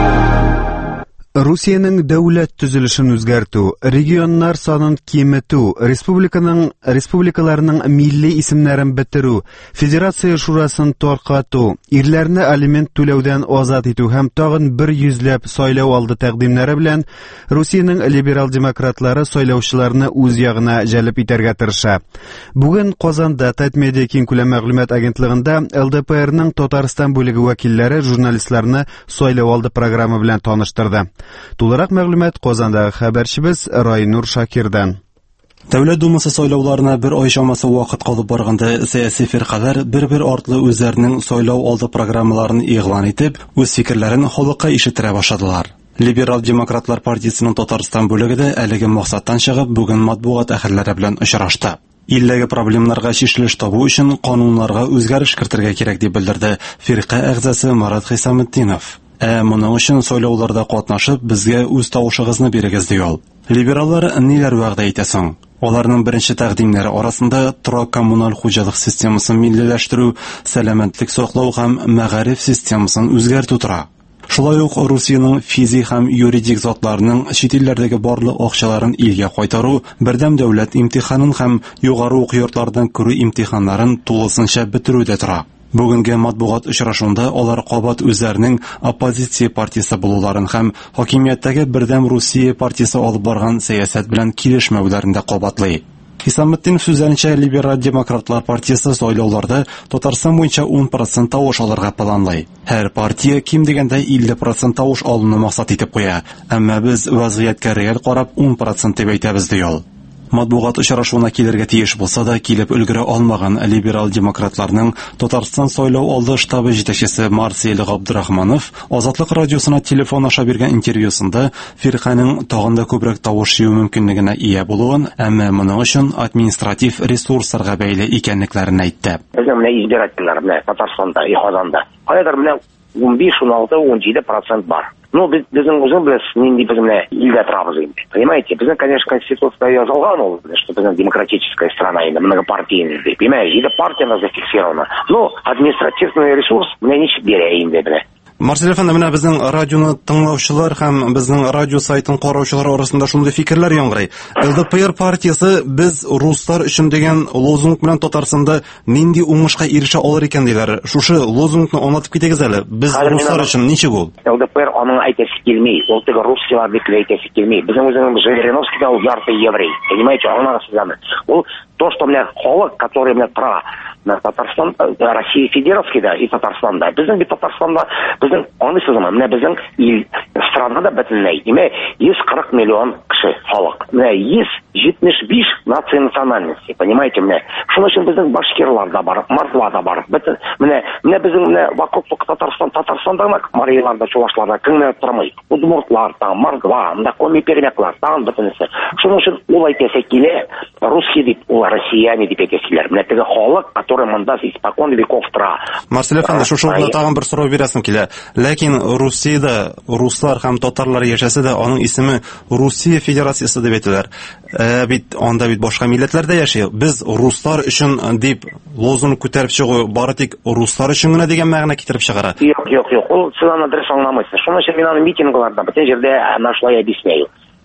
Русиянең дәүләт төзелешен үзгәртү, регионнар санын киметү, республиканың республикаларның милли исемнәрен бетерү, федерация шурасын таркату, ирләрне алимент түләүдән азат итү һәм тагын бер йөзләп сайлау алды тәкъдимнәре белән Русиянең либерал демократлары сайлаучыларны үз ягына җәлеп итәргә тырыша. Бүген Казанда Татмедиа киң күләм мәгълүмат агентлыгында эл дэ пэ эрның Татарстан бүлеге вәкилләре журналистларны сайлау алды программы белән таныштырды. Тулырак мәгълүмат Казандагы хәбәрчебез Райнур Шакирдан. Дәүләт думасы сайлауларына бер ай чамасы вакыт калып барганда сәяси фиркалар бер-бер артлы үзләренең сайлау алды программаларын игълан итеп, үз фикерләрен халыкка ишеттерә башладылар. Либерал демократлар партиясының Татарстан бүлеге дә әлеге максаттан чыгып, бүген матбугат әһелләре белән очрашты. Илләге проблемаларга чишелеш табу өчен кануннарга үзгәреш кертергә кирәк дип белдерде фирка әгъзасы Марат Хисаметдинов. Ә моның өчен сайлауларда катнашып, безгә үз тавышыгызны бирегез ди ул. Либераллар ниләр вәгъдә итә соң? Аларның беренче тәкъдимнәре арасында торак коммуналь хуҗалык системасын миллиләштерү, сәламәтлек саклау һәм мәгариф системасын үзгәртү тора. Шулай ук Русиянең физик һәм юридик затларының чит илләрдәге барлык акчаларын илгә кайтару, бердәм дәүләт имтиханын һәм югары уку йортлардан күрү имтиханнарын тулысынча бетерү дә тора. Бүгенге матбугат очрашуында алар кабат үзләренең оппозиция партиясе булуларын һәм хакимияттәге бердәм Русия партиясе алып барган сәясәт белән килешмәүләрен дә кабатлый. Хисаметдинов сүзләренчә, либерал демократлар партиясе сайлауларда Татарстан буенча ун процент тавыш алырга планлый. Һәр партия ким дигәндә илле процент тавыш алуны максат итеп куя, әмма без вазгыятькә реаль карап ун процент дип әйтәбез ди ул. Матбугат очрашуына килергә тиеш булса да килеп өлгерә алмаган либерал демократларның Татарстан сайлау алды штабы җитәкчесе Марсель Габдрахманов Азатлык радиосына телефон аша биргән интервьюсында фирканың тагын да күбрәк тавыш җыю мөмкинлегенә ия булуын, әмма моның өчен административ ресурсларга бәйле икәнлекләрен әйтте. Безнең менә избирательләр менә Татарстанда, Казанда. Каядыр менә ун биш ун алты ун җиде процент бар. Ну, без безнең үзең беләс нинди без менә илдә торабыз инде. Понимаете, безнең, конечно, конституция язылган ул, что безнең демократическая страна инде, многопартийный дип. Понимаете, җиде партияны зафиксировано. Ну, административный ресурс менә ничек бирә инде белә. Марсель әфәнде, менә безнең радионы тыңлаучылар һәм безнең радио сайтын караучылар арасында шундый фикерләр яңгырый. эл дэ пэ эр партиясе без руслар өчен дигән лозунг белән Татарстанда нинди уңышка ирешә алыр икән диләр. Шушы лозунгны аңлатып китегез әле. Без руслар өчен ничек ул? эл дэ пэ эр аның әйтәсе килми. Ул теге руслар дип әйтәсе килми. Безнең үзебез Жириновский да ул ярты еврей. Понимаете, аңлагыз аны. Ул то, что менә халык, который менә тора на Татарстан, Россия Федератский да и Татарстанда. Безнең бит Татарстанда, безнең анысы заман, менә безнең ил странада бөтенләй, имә йөз кырык миллион кеше халык. Менә йөз җитмеш биш нация национальности, понимаете, менә. Шуның өчен безнең башкирлар да бар, мордва да бар. Бөтен менә менә безнең менә вакыт Татарстан, Татарстанда мариялар да, чуашлар да кемне тормый. Удмуртлар да, мордва, да коми перемяклар, там бөтенесе. Шуның өчен ул әйтәсе килә, русский дип, ул россияне дип әйтәселәр. Менә теге халык, который монда испокон веков тора. Марсель әфәнде, шушылыкта тагын бер сорау бирәсем килә. Ләкин Русиядә руслар һәм татарлар яшәсә дә, аның исеме Русия Федерациясе дип әйтәләр. Ә бит анда бит башка милләтләр дә яши. Без руслар өчен дип лозунг күтәреп чыгу бары тик руслар өчен генә дигән мәгънә китереп чыгара. Юк, юк, юк. Ул сез аны дөрес аңламыйсыз. Шуның өчен мин аны митингларда бөтен җирдә анашлай объясняю.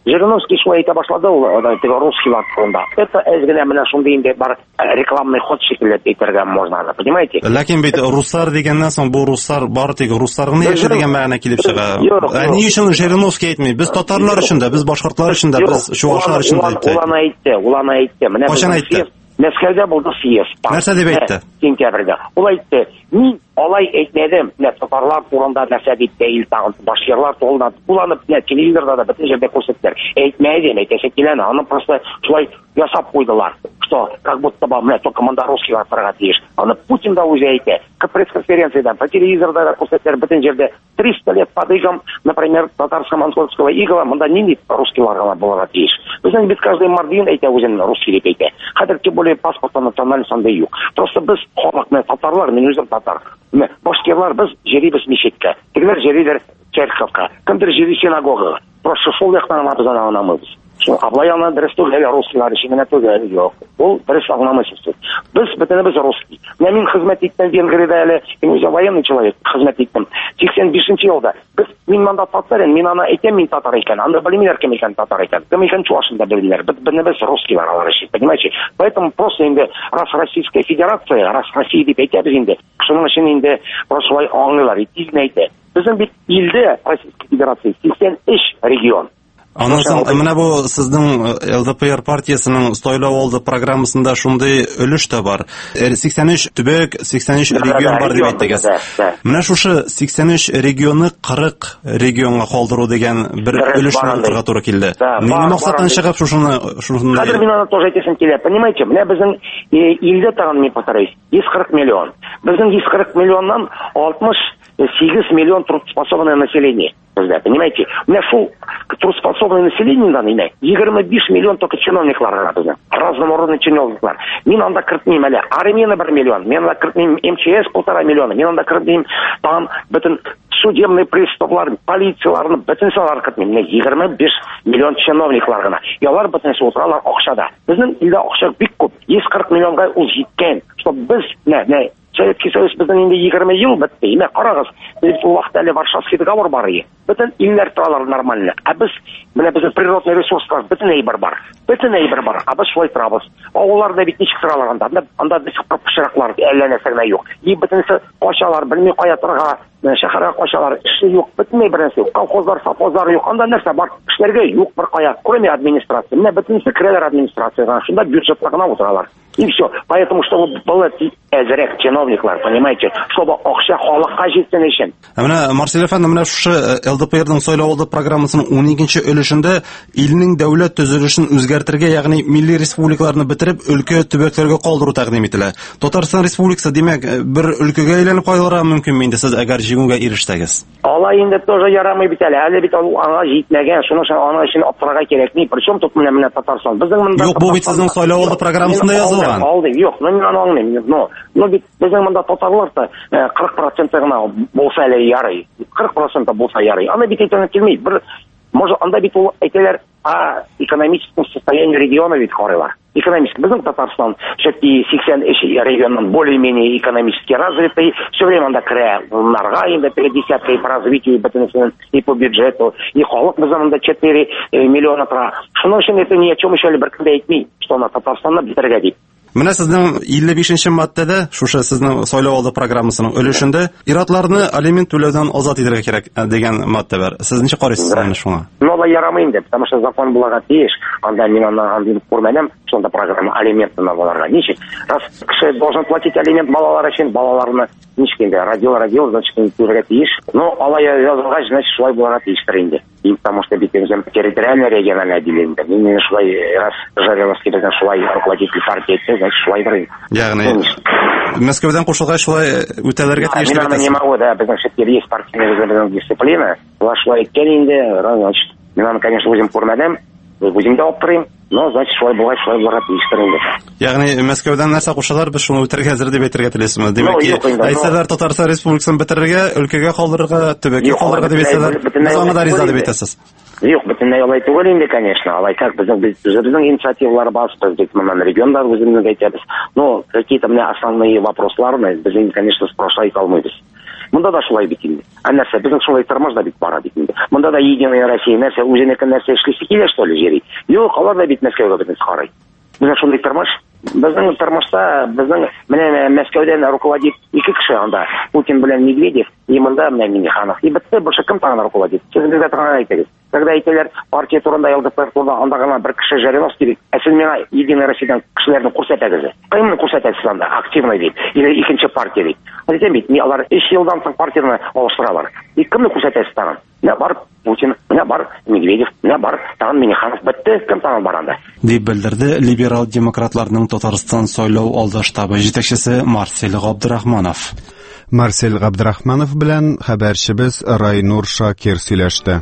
Жириновский шулай әйтә башлады ул теге русскийлар турында. Это әзгенә менә шундый инде бар рекламный ход шикелле әйтергә можно, понимаете? Ләкин бит руслар дигәннән соң бу руслар бар тик руслар гына яши дигән мәгънә килеп чыга. Ни өчен Жириновский әйтми? Без татарлар өчен дә, без башкортлар өчен дә, без чуашлар өчен дә әйтте. Ул аны әйтте, ул аны әйтте. Менә әйтте. Мәскәүдә булды съезд. Нәрсә дип әйтте? Сентябрьдә. Ул әйтте, мин алай әйтмәдем, менә татарлар турында нәрсә дип тәил тагын, башкалар турында. Ул аны телевизорда да бөтен җирдә күрсәттеләр. Әйтмәдем, әйтәчәк киләне, аны просто шулай ясап куйдылар. Что, как будто бы, менә только монда русскийлар торырга тиеш. Аны Путин да үзе әйтә. Пресс-конференцияда, по телевизорда да күрсәттеләр бөтен җирдә. триста лет подыгам, например, татарско-монгольского игла, монда нинди русскийлар гына булырга тиеш. Безнең бит каждый мардин әйтә үзен русский дип әйтә. Хәзер тем более паспорта национальность анда юк. Просто без халыкны татарлар, мин үзем татар. Башкалар без җирибез мичеткә. Тегеләр җириләр церковка. Кемдер җири синагогага. Просто шул яктан гына без аңламабыз. Шул Аблай аны дөрес түгел, русскийлар өчен генә түгел, юк. Ул дөрес аңламыйсыз. Без бөтенебез русский. Менә мин хезмәт иттем Венгриядә әле, мин үзе военный человек, хезмәт иттем. сиксән бишенче елда. Без мин монда татар, мин аны әйтәм, мин татар икән. Анда белмиләр кем икән татар икән. Кем икән чуашын да белмиләр. Бөтенебез русскийлар алар өчен, понимаете? Поэтому просто инде раз Российская Федерация, раз Россия дип әйтәбез инде. Шуның өчен инде шулай аңлыйлар, тиз әйтә. Безнең бит илдә Российская Федерация сиксән өч регион. Аннан соң менә бу сезнең ЛДПР партиясының сайлау алды программасында шундый өлеш тә бар. сиксән өч төбәк, сиксән өч регион бар дип әйттегез. Менә шушы сиксән өч регионны кырык регионга калдыру дигән бер өлешне алырга туры килде. Нинди максаттан чыгып шушыны шушында? Хәзер мин аны тоже әйтәсем килә. Понимаете, менә безнең илдә тагын мин повторюсь, йөз кырык миллион. Безнең йөз кырык миллионнан алтмыш сигез миллион трудоспособное население. Понимаете, менә шул трудоспособное население да нинә егерме биш миллион только чиновниклар безнең. Разномородный чиновниклар. Мин анда кертмим әле. Армияны бер миллион, мин анда кертмим МЧС полтора миллиона, мин анда кертмим там бөтен судебный приставлар, полицияларны бөтен салар кертмим. Менә егерме биш миллион чиновниклар гына. Ялар бөтен суталар акчада. Безнең илдә акча бик күп. йөз кырык миллионга ул җиткән. Чтоб без нә Советский Союз безнең инде егерме ел бетте. Менә карагыз, без ул вакытта әле Варшавский договор бар иде. Бөтен илләр торалар нормально. Ә без менә безнең природный ресурслар бөтен әйбер бар. Бөтен әйбер бар. Ә без шулай торабыз. Авылларда бит ничек торалар анда? Анда бик пычрактар, әллә нәрсә генә юк. И бөтенесе качалар, белми кая торырга, шәһәргә качалар. Эше юк, бөтен әйбер нәрсә юк. Колхозлар, совхозлар юк. Анда нәрсә бар? Эшләргә юк бер кая. Кроме администрации. Менә бөтенесе керәләр администрациягә. Шунда бюджетка гына утыралар. И все. Поэтому, чтобы было әзрәк чиновниклар, понимаете, чтобы акча халыкка җитсен өчен. Менә Марсель әфәнде, менә шушы ЛДПРның сайлау алды программасының ун икенче өлешендә илнең дәүләт төзелешен үзгәртергә, ягъни милли республикаларны бетереп, өлкә төбәкләргә калдыру тәкъдим ителә. Татарстан Республикасы, димәк, бер өлкәгә әйләнеп калырга мөмкинме инде сез әгәр җиңүгә ирешсәгез? Алай инде тоже ярамый бит әле. Әле бит аңа җитмәгән, шуның өчен аны өчен аптырага кирәкми. Причем тут менә менә Татарстан. Безнең монда Юк, бу бит сезнең сайлау алды программасында язылган. Алды, юк, мен аны аңлыйм. Но, но бит безнең монда татарлар да кырык процент гына булса әле ярый. кырык процент булса ярый. Аны бит әйтәне килми. Бер может анда бит ул әйтәләр, а экономическом состоянии региона бит карыйлар. Экономически. Безнең Татарстан сиксән өч регионнан более-менее экономически развитый. Все время анда керә нарга инде пятьдесят по развитию бөтенесен и по бюджету. И халык безнең анда четыре миллиона тора. Шуның өчен это ни о чем еще бер кем дә әйтми, что на Татарстанны битәргә дип. Менә сезнең илле бишенче маддәдә, шушы сезнең сайлау алды программасының өлешендә ир-атларны алимент түләүдән азат итәргә кирәк дигән мадда бар. Сез ничек карыйсыз менә шуңа? Ну, да ярамый инде, потому что закон буларга тиеш. Анда мин аны андый күрмәдем, шунда программа алиментны буларга. Ничек? Раз кеше должен платить алимент балалар өчен, балаларны ничек инде родил, родил, значит, түләргә тиеш. Ну, алай язылгач, значит, шулай буларга тиештер инде. И потому что бит безнең территориальное региональное отделение. Мин шулай раз Жареловский безнең шулай руководитель партии итте, значит, шулай дыр. Ягъни Мәскәүдән кушылгач шулай үтәләргә тиештер. Мин аны не могу, да, безнең шәкер есть партийная дисциплина. Шулай иткән инде, значит, мин аны, конечно, үзем күрмәдем. Үзем дә аптырыйм. Но, значит, шулай булгач, шулай буларга тиештер инде. Ягъни Мәскәүдән нәрсә кушалар, без шуны үтәргә хәзер дип әйтергә телисезме? Димәк, әйтсәләр Татарстан Республикасын бетерергә, өлкәгә калдырырга, төбәккә калдырырга дип әйтсәләр, без аны да риза дип әйтәсез. Юк, бөтенләй алай түгел инде, конечно. Алай как безнең безнең инициативалар бар, без моннан регионда үзебезне әйтәбез. Но какие-то менә основные вопросларны без, конечно, спрашивать алмыйбыз. Монда да шулай бит инде. Ә нәрсә, безнең шулай тормыш да бит бара бит инде. Монда да Единая Россия нәрсә, үзенекен нәрсә эшлисе килә, что ли, җыри. Юк, алар да бит Мәскәүгә бит карый. Безнең шундый тормыш. Безнең тормышта, безнең менә Мәскәүдән руководит ике кеше анда, Путин белән Медведев, и монда менә Миниханов. И бетте, больше кем там руководит? Сез безгә торган әйтегез. Когда әйтәләр, партия турында, ЛДПР турында, анда гына бер кеше Жириновский бит. Ә сез миңа Единая Россиядан кешеләрне күрсәтәгез. Кемне күрсәтәсез анда? Активный бит. Или икенче партия бит. Әйтәм бит, ни алар өч елдан соң партияны алыштыралар. И кемне күрсәтәсез тагын? Менә бар Путин, менә бар Медведев, менә бар тагын Миниханов. Бетте, кем тагын бар анда? Дип белдерде либерал демократларның Татарстан сайлау алды штабы җитәкчесе Марсель Габдрахманов. Марсель Габдрахманов белән хәбәрчебез Райнур Шакир сөйләште.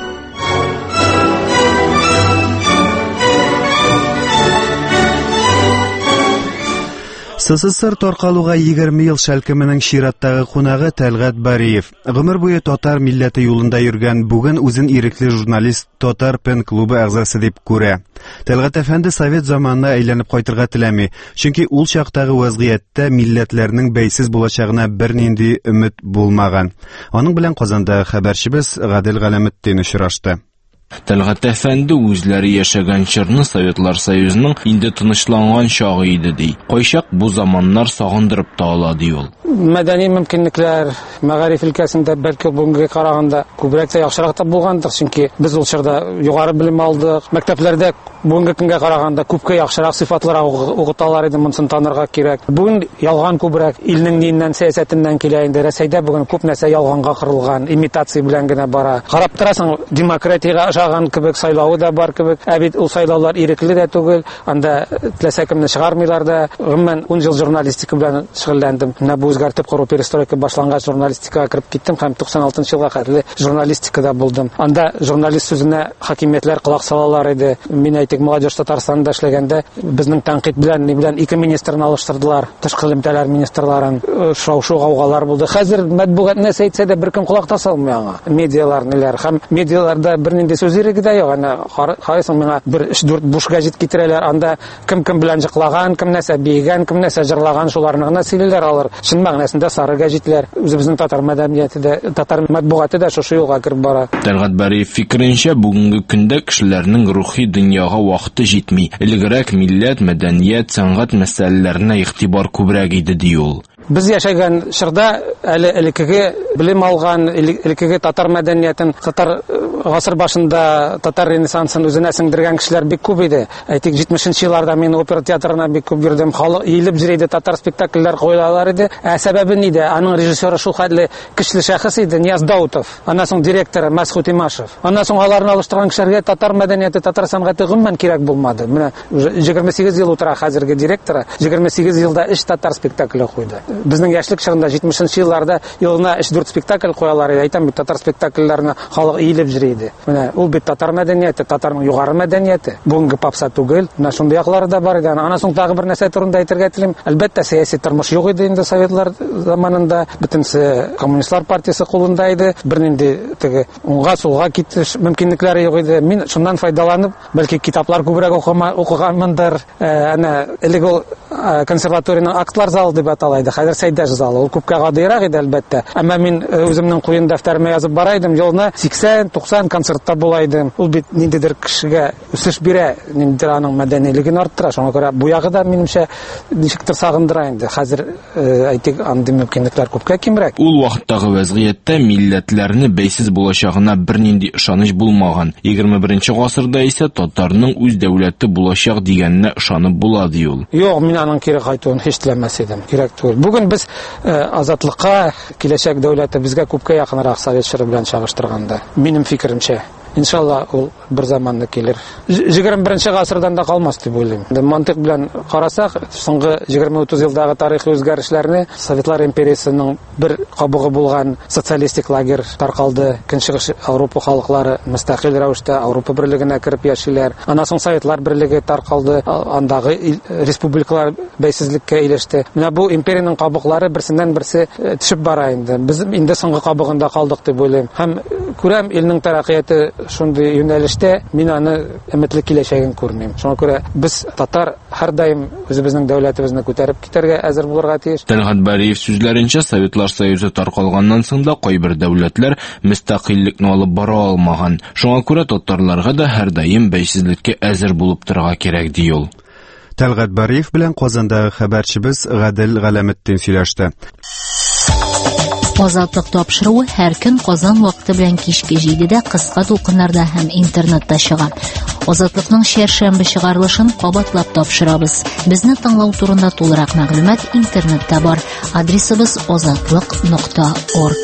СССР таркалуга егерме ел шәлкеменең чираттагы кунагы Тәлгат Бариев. Гомер буе татар милләте юлында йөргән, бүген үзен ирекле журналист Татар Пен клубы әгъзасы дип күрә. Тәлгат әфәнде совет заманына әйләнеп кайтырга теләми, чөнки ул чактагы вазгыятьтә милләтләрнең бәйсез булачагына бернинди өмет булмаган. Аның белән Казанда хәбәрчебез Гадел Галәметдин очрашты. Тәлгат әфәнде үзләре яшәгән чорны Советлар Союзының инде тынычланган чагы иде ди. Кайчак бу заманнар сагындырып та ала ди ул. Мәдәни мөмкинлекләр, мәгариф өлкәсендә бәлки бүгенге караганда күбрәк тә яхшырак та булгандыр, чөнки без ул чорда югары белем алдык. Мәктәпләрдә бүгенге көнгә караганда күпкә яхшырак сыйфатлар укыталар иде, монысын танырга кирәк. Бүген ялган күбрәк илнең диннән, сәясәтеннән килә инде. Рәсәйдә бүген күп нәрсә ялганга корылган, имитация белән генә бара. Карап торасың, демократиягә ошаган кебек сайлавы да бар кебек. Ә бит ул сайлаулар ирекле дә түгел. Анда теләсә кемне чыгармыйлар да. Гомумән ун ел журналистика белән шөгыльләндем. Менә бу үзгәртеп кору перестройка башлангач журналистикага кирип киттем һәм туксан алтынчы елга кадәр журналистикада булдым. Анда журналист сүзенә хакимиятләр колак салалар иде. Мин әйтик, молодежь Татарстанда эшләгәндә безнең тәнкыйть белән ни белән ике министрны алыштырдылар. Тышкы элемтәләр министрларын, шау-шу гаугалар булды. Хәзер матбугат нәрсә әйтсә дә беркем колак та салмый аңа. Медиалар ниләр һәм медиаларда бернинди сүз иреге дә юк. Аны карыйсың, миңа бер өч дүрт буш гәҗит китерәләр. Анда кем кем белән җыклаган, кем нәрсә бигән, кем нәрсә җырлаган, шуларны гына сөйлиләр алар. Шын мәгънәсендә сары гәҗитләр. Үзебезнең татар мәдәнияте дә, татар матбугаты да шушы юлга кирип бара. Тәлгат Бариев фикеренчә, бүгенге көндә кешеләрнең рухи дөньяга вакыты җитми. Илгәрәк милләт, мәдәният, сәнгать мәсьәләләренә игътибар күбрәк иде ди ул. Без яшәгән чорда әле элекеге белем алган, элекеге татар мәдәниятен, татар гасыр башында татар ренессансын үзенә сеңдергән кешеләр бик күп иде. Әйтик, җитмешенче елларда мин опера театрына бик күп йөрдем. Халык иелеп йөри иде, татар спектакльләр куялар иде. Ә сәбәбе нидә? Аның режиссеры шул хәтле көчле шәхес иде, Нияз Даутов. Аннан соң директоры Мәсхүт Имашев. Аннан соң аларны алыштырган кешеләргә татар мәдәнияте, татар сәнгате гомумән кирәк булмады. Менә егерме сигез ел утыра хәзерге директоры, егерме сигез елда өч татар спектакле куйды. Безнең яшьлек чорында җитмешенче елларда елына өч дүрт спектакль куялар иде. Әйтәм бит, татар спектакльләрне халык иелеп йөри иде. Менә ул бит татар мәдәнияте, татарның югары мәдәнияте. Бүгенге попса түгел. Менә шундый яклары да бар иде. Аннан соң тагы бер нәрсә турында әйтергә телим. Әлбәттә, сәяси тормыш юк иде инде Советлар заманында. Бөтенсе коммунистлар партиясе кулында иде. Бернинди теге уңга сулга китеш мөмкинлекләре юк иде. Мин шуннан файдаланып, бәлки китаплар күбрәк укыганмындыр. Әнә элек ул консерваторияның актлар залы дип атала иде. Хәзер Сәйдәш залы. Ул күпкә гадыйрак иде, әлбәттә. Әмма мин үземнең куен дәфтәремә язып бара идем. Елына сиксән туксан концертта була идем. Ул бит ниндидер кешегә үсеш бирә, ниндидер аның мәдәнилеген арттыра. Шуңа күрә бу ягы да минемчә ничектер сагындыра инде. Хәзер әйтик, андый мөмкинлекләр күпкә кимрәк. Ул вакыттагы вазгыятьтә милләтләрне бәйсез булачагына бернинди ышаныч булмаган. егерме беренче гасырда исә татарның үз дәүләте булачак дигәнне ышанып була ди ул. Юк, мин аның кире кайтуын һич теләмәс идем. Кирәк түгел. Бүген без азатлыкка, киләчәк дәүләте безгә күпкә якынрак Совет чоры белән чагыштырганда. Минем фикеремчә. Иншалла ул бер заманда килер. егерме беренче гасырдан да калмас дип уйлыйм. Мантык белән карасак, соңгы егерме-утыз елдагы тарихи үзгәрешләрне Советлар империясының бер кабыгы булган социалистик лагерь таркалды. Көнчыгыш Европа халыклары мөстәкыйль рәвештә Европа берлегенә кирип яшиләр. Аннан соң Советлар берлеге таркалды. Андагы республикалар бәйсезлеккә иелеште. Менә бу империяның кабыклары берсеннән берсе төшеп бара инде. Без инде соңгы кабыгында калдык дип уйлыйм. Һәм күрәм, илнең тараҡҡияты шундый юнәлештә мин аны өметле киләчәген күрмим. Шуңа күрә без татар һәрдаим үзебезнең дәүләтебезне күтәреп китәргә әзер булырга тиеш. Тәлгат Бариев сүзләренчә, Советлар Союзы таркалганнан соң да кайбер дәүләтләр мөстәкыйльлекне алып бара алмаган. Шуңа күрә татарларга да һәрдаим бәйсезлеккә әзер булып торырга кирәк ди ул. Тәлгат Бариев белән Казандагы хәбәрчебез Гадел Галәметдин сөйләште. Азатлык тапшыруы һәр көн Казан вакыты белән кичке җидедә кыска тулкыннарда һәм интернетта чыга. Азатлыкның шәршәмбе чыгарылышын кабатлап тапшырабыз. Безне тыңлау турында тулырак мәгълүмат интернетта бар. Адресыбыз азатлык нокта орг.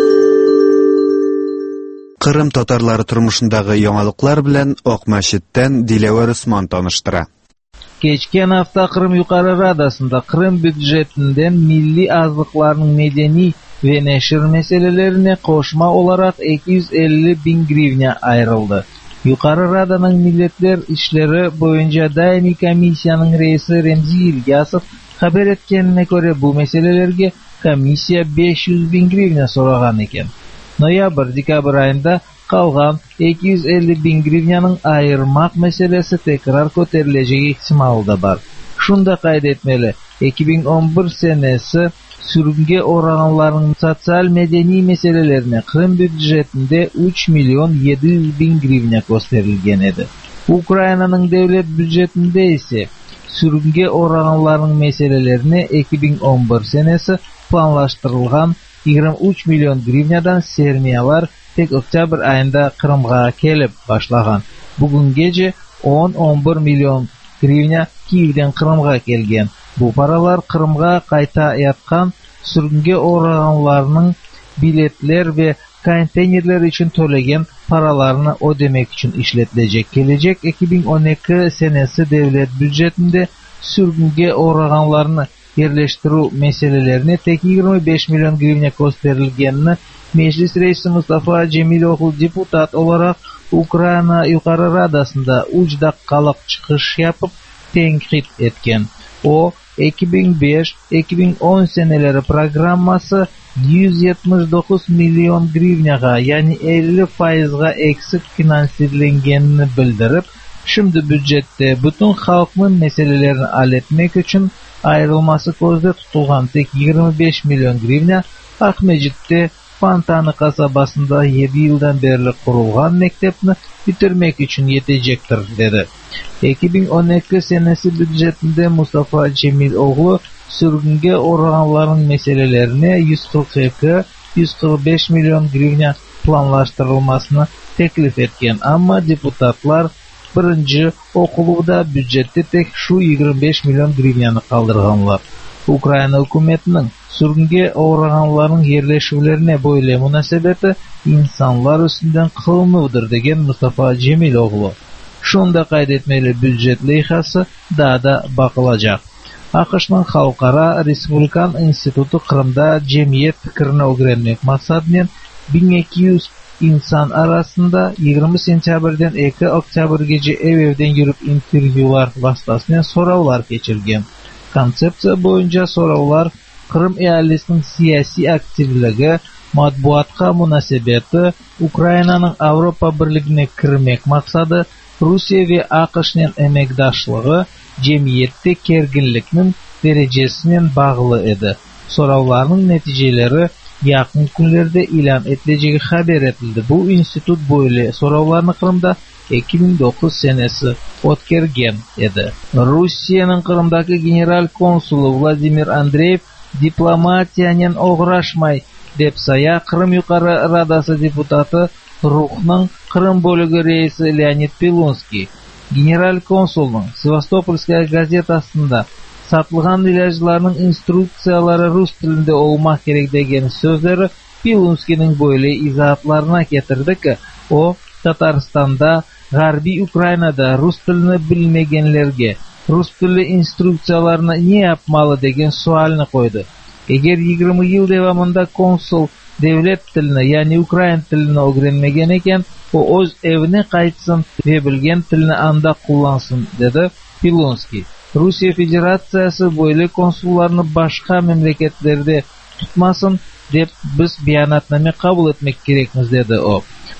Кырым татарлары тормышындагы яңалыклар белән Ак мәчеттән Диләвәр Усман таныштыра. Geçen hafta Kırım Yukarı Radası'nda Kırım büdjetinden milli azlıklarının medeni ve neşir meselelerine koşma olarak iki yüz elli bin grivnya ayrıldı. Yukarı Rada'nın milletler işleri boyunca daimi komisyanın reisi Remzi İlyasov haber etkenine göre bu meselelerge komisya beş yüz bin grivnya soragan eken. Noyabr-dekabr ayında kalgan iki yüz elli bin grivnyanın ayırmak meselesi tekrar koterilecek ihtimali da var. Şunda kaydetmeli, iki bin on bir senesi sürgünge uğrayanların sosyal medeni meselelerine Kırım büdjetinde üç milyon yedi yüz bin grivnya gösterilgen edi. Ukrayna'nın devlet büdjetinde ise sürgünge uğrayanların meselelerine iki bin on bir senesi planlaştırılgan yirmi üç milyon grivnyadan sermiyalar tek oktyabr ayında Kırım'a kelip başlagan. Bugün gece on on bir milyon grivnya Kiev'den Kırım'a kelgen. Bu paralar Kırım'a kayta yatkan sürgünge uğrayanlarının biletler ve konteynerler için төлеген paralarını ödemek için işletilecek. Gelecek iki bin on iki senesi devlet büdjetinde sürgünge uğrayanlarını yerleştiriu meselelerini tek yirmi beş milyon grivnya gösterilgenini Meclis Reisi Mustafa Cemiloğlu deputat olarak Ukrayna Yukarı Radası'nda üç dakikalık çıkış yapıp tenkit etken. O iki bin beş iki bin on seneleri programması yüz yetmiş dokuz milyon grivnyaga yani elli faizga eksik finansirlengenini bildirip, şimdi büdjette bütün halkın meselelerini halletmek için ayrılması gözde tutulgan tek yirmi beş milyon grivnya Akmecit'te Fantanı kasabasında yedi yıldan beri kurulgan mektepni bitirmek için yetecektir dedi. iki bin on iki senesi büdjetinde Mustafa Cemiloğlu sürgünge uğrayanların meselelerine yüz kırk iki yüz kırk beş milyon grivnya planlaştırılmasını teklif etken ama deputatlar birinci okuluda büdjette tek şu yirmi beş milyon grivnyani kaldırganlar. Ukrayna hükümetinin sürgünge uğrayanların yerleşivlerine böyle münasebeti insanlar üstünden kılınıdır degen Mustafa Cemiloğlu. Şunda kaydetmeli büdjet leyhası daha da bakılacak. AQSh'nın Halkara Respublikan İnstitutu Kırım'da cemiyet fikrini öğrenmek maksadıyla bin iki yüz insan arasında yirmi sentyabrdan iki oktyabr gece ev evden yürüp intervyular vasıtasıyla soravlar geçirgen. Konsepsiya boyunca soravlar Kırım eyaletinin siyasi aktivligi, matbuatga münasebeti, Ukrayna'nın Avropa Birliğine kirmek maksadı, Rusya ve AQSh'nin emekdaşlığı, cemiyette kerginliknin derecesinin bağlı edi. Soravlarının neticeleri yakın günlerde ilan edilecek haber edildi. Bu institut böyle soravlarını Kırım'da iki bin dokuz senesi ötkergen edi. Rusya'nın Kırım'daki general konsulu Vladimir Andreev diplomatiyanın oğraşmay dep saya Kırım Yukarı Radası deputatı Ruh'nın Kırım bölügi reisi Leonid Pilunskiy, general konsulun Sevastopolskaya gazetasında satılgan ilaclarının instruksiyaları Rus tilinde olmak gerek degen sözleri Pilunskiy'nin böyle izahatlarına getirdi ki o Tataristan'da, Garbi Ukrayna'da Rus tilini bilmegenlerge Rus tili instruksiyalarını ne yapmalı degen sualini koydu. Eğer yirmi yıl devamında konsul devlet tilini yani Ukrayn tilini öğrenmegen eken o öz evine qaytsın ve bilgen tilini anda kullansın dedi Pilunskiy. Rusya Federatsiyasi böyle konsullarını başka memleketlerde tutmasın dep biz beyanatname kabul etmek gerekmiz dedi o.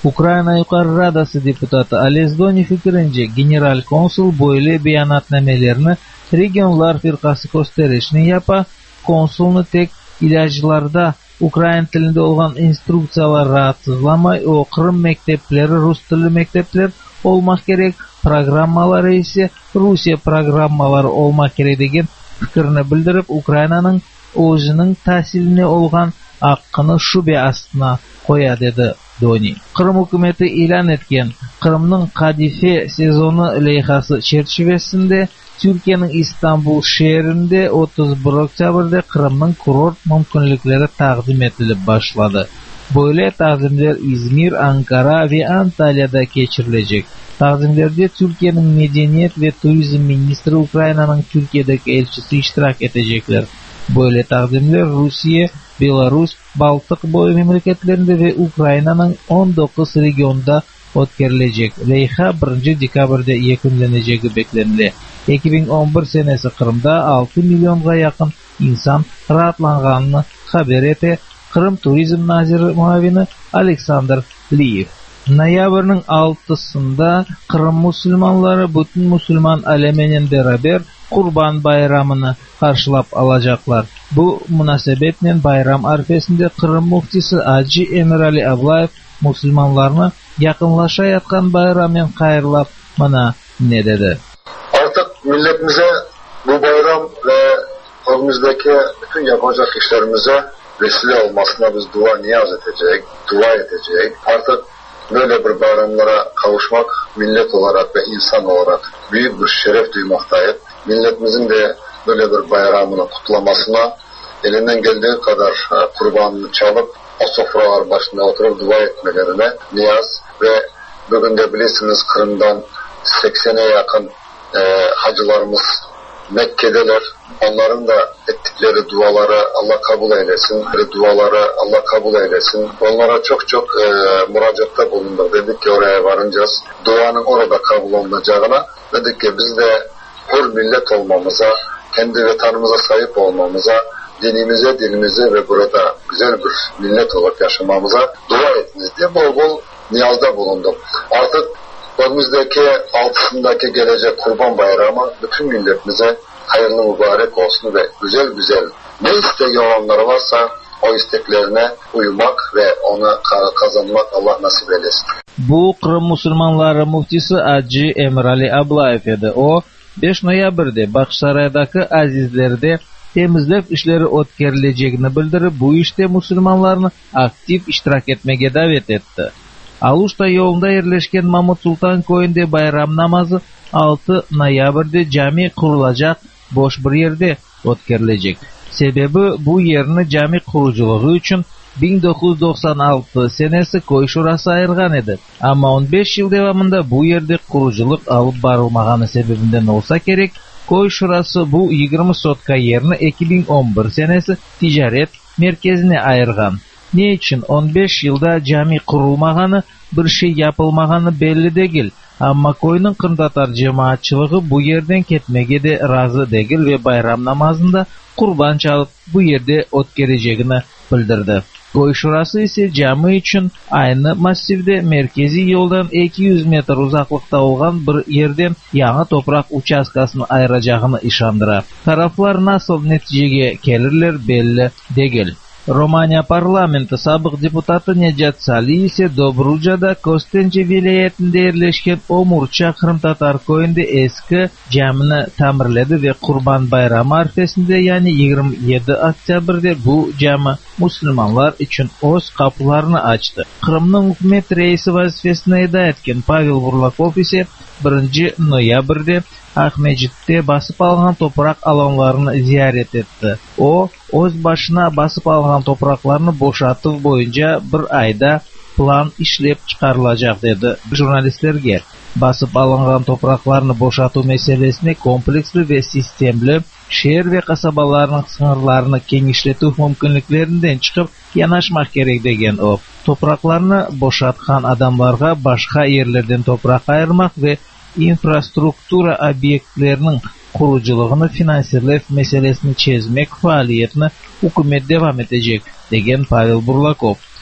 Ukraina Yuqori Radasi deputati Alezdoni fikrince general konsul böyle beyanatnamelerini regionlar firqasi gösterişini yapa, konsulunu tek ilajlarda Ukrayn tilinde olan instruksiyalar rahatsızlamay, o Kırım mektepleri, Rus tilli mektepler olmak gerek, programmaları ise Rusya programmaları olmak gerek degen fikrini bildirip, Ukrayna'nın o'zining tahsilini olgan haqqını şube astına koya dedi Doni. Kırım hükümeti ilan etken Kırım'nın Kadife sezonu leyhası çerçevesinde Türkiye'nin İstanbul şehrinde otuz bir Oktyabır'da Kırım'ın kurort mümkünlükleri takdim edilip başladı. Böyle takdimler İzmir, Ankara ve Antalya'da geçirilecek. Takdimlerde Türkiye'nin Medeniyet ve Turizm Ministri Ukrayna'nın Türkiye'deki elçisi iştirak edecekler. Böyle takdimler Rusya, Belarus, Baltık boyu memleketlerinde ve Ukrayna'nın on dokuz regionda ötkerilecek. Leyha birinci dekabrda yakınlanacak beklenildi. iki bin on bir senesi Kırım'da altı milyonga yakın insan rahatlanganını haber etti Kırım Turizm Naziri muavini Alexander Liyev. Noyabr'ın altısında Kırım Müslümanları bütün Müslüman aleminin beraber Kurban Bayramını karşılap alacaklar. Bu münasebetle bayram arifesinde Kırım muftisi Hacı Emir Ali Ablayev Müslümanlarını yakınlaşa yatkan bayramın hayırlap mana ne dedi? Artık milletimize bu bayram ve önümüzdeki bütün yapacak işlerimize vesile olmasına biz dua niyaz edecek, dua edecek. Artık böyle bir bayramlara kavuşmak millet olarak ve insan olarak büyük bir şeref duymaktayız. Milletimizin de böyle bir bayramını kutlamasına elinden geldiği kadar kurbanını çalıp o sofralar başında oturup dua etmelerine niyaz ve bugün de bilirsiniz Kırım'dan seksene yakın e, hacılarımız Mekke'deler. Onların da ettikleri duaları Allah kabul eylesin. Duaları Allah kabul eylesin. Onlara çok çok e, müracaatta bulunduk. Dedik ki oraya varınacağız. Duanın orada kabul olunacağına dedik ki biz de hür millet olmamıza, kendi vatanımıza sahip olmamıza, dinimize, dilimize ve burada güzel bir millet olarak yaşamamıza dua etiniz diye bol bol niyazda bulundum. Artık önümüzdeki altısındaki gelecek Kurban Bayramı bütün milletimize hayırlı mübarek olsun ve güzel güzel ne isteği olanları varsa o isteklerine uymak ve ona kazanmak Allah nasip eylesin. Bu Kırım Müslümanları muftisi Hacı Emir Ali Ablayev edi. O beş noyabrda Bakşaray'daki azizlerde temizlik işleri ötkerilecekini bildirip bu işte Müslümanlarını aktif iştirak etmeye davet etti. Aluşta yolunda yerleşken Mahmut Sultan Köyü'nde bayram namazı altı noyabrda cami kurulacak boş bir yerde ötkerilecek. Sebebi bu yerini cami kuruculuğu için bin dokuz yüz doksan altı senesi Koy Şurası ayırgan edi. Ama on beş yıl devamında bu yerde kuruculuk alıp barılmağını sebebinden olsa gerek, Koy Şurası bu yigirmi sotka yerini iki bin on bir senesi ticaret merkezine ayırgan. Ne için on beş yılda cami kurulmağını, bir şey yapılmağını belli değil. Ama koyunun kındatar cemaatçılığı bu yerden ketmege de razı değil ve bayram namazında kurban çalıp bu yerde ötkereceğini bildirdi. Koy Şurası ise cami için aynı masifde merkezi yoldan iki yüz metre uzaklıkta olan bir yerden yanı toprak uçaskasını ayıracağını işandıra. Taraflar nasıl neticeye gelirler belli değil. Romanya parlamenti sabık deputatı Necat Salih ise Dobruca'da Kostence vilayetinde yerleşken Omurça Kırım Tatar köyünde eski camini tamirledi ve Kurban Bayramı arifesinde yani yigirmi yedi Oktyabırda bu cami Müslümanlar için öz kapılarını açtı. Kırım'ın hükümet reisi vazifesine eda etken Pavel Burlakov ise birinci noyabrda Akmecit'te basıp alınan toprak alanlarını ziyaret etti. O, öz başına basıp alınan topraklarını boşaltı boyunca bir ayda plan işlep çıkarılacak dedi jurnalistlerge. Basıp alınan topraklarını boşaltı meselesine kompleksli ve sistemli şehir ve kasabaların sınırlarını genişletiş mümkünlüklerinden çıkıp yanaşmak gerek degen o. Topraklarını boşaltkan adamlarga başka yerlerden toprak ayırmak ve infrastruktura obyektlerinin kuruculuğunu finansirlef meselesini çözmek faaliyetini hükümet devam edecek degen Pavel Burlakov.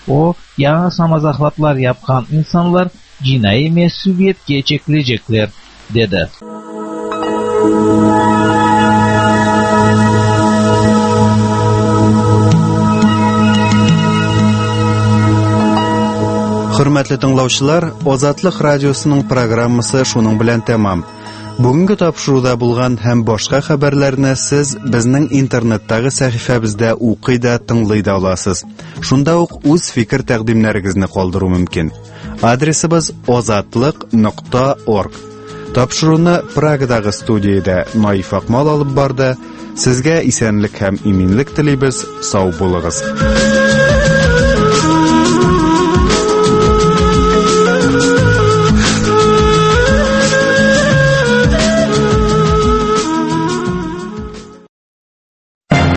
o yana samazahlatlar yapan insanlar cinayi mesuliyetke çekilecekler, dedi. Hürmetli tыңлаучылар, Озатлык радиосының программасы шуның белән тәмам. Бүгенге тапшыруда булган һәм башка хәбәрләрне сез безнең интернеттагы сәхифәбездә укый да, тыңлый да аласыз. Шунда ук үз фикер тәкъдимнәрегезне калдыру мөмкин. Адресыбыз озатлык нокта орг. Тапшыруны Прагадагы студиядә Наиф Акмал алып барды. Сезгә исәнлек һәм иминлек телибез. Сау булыгыз.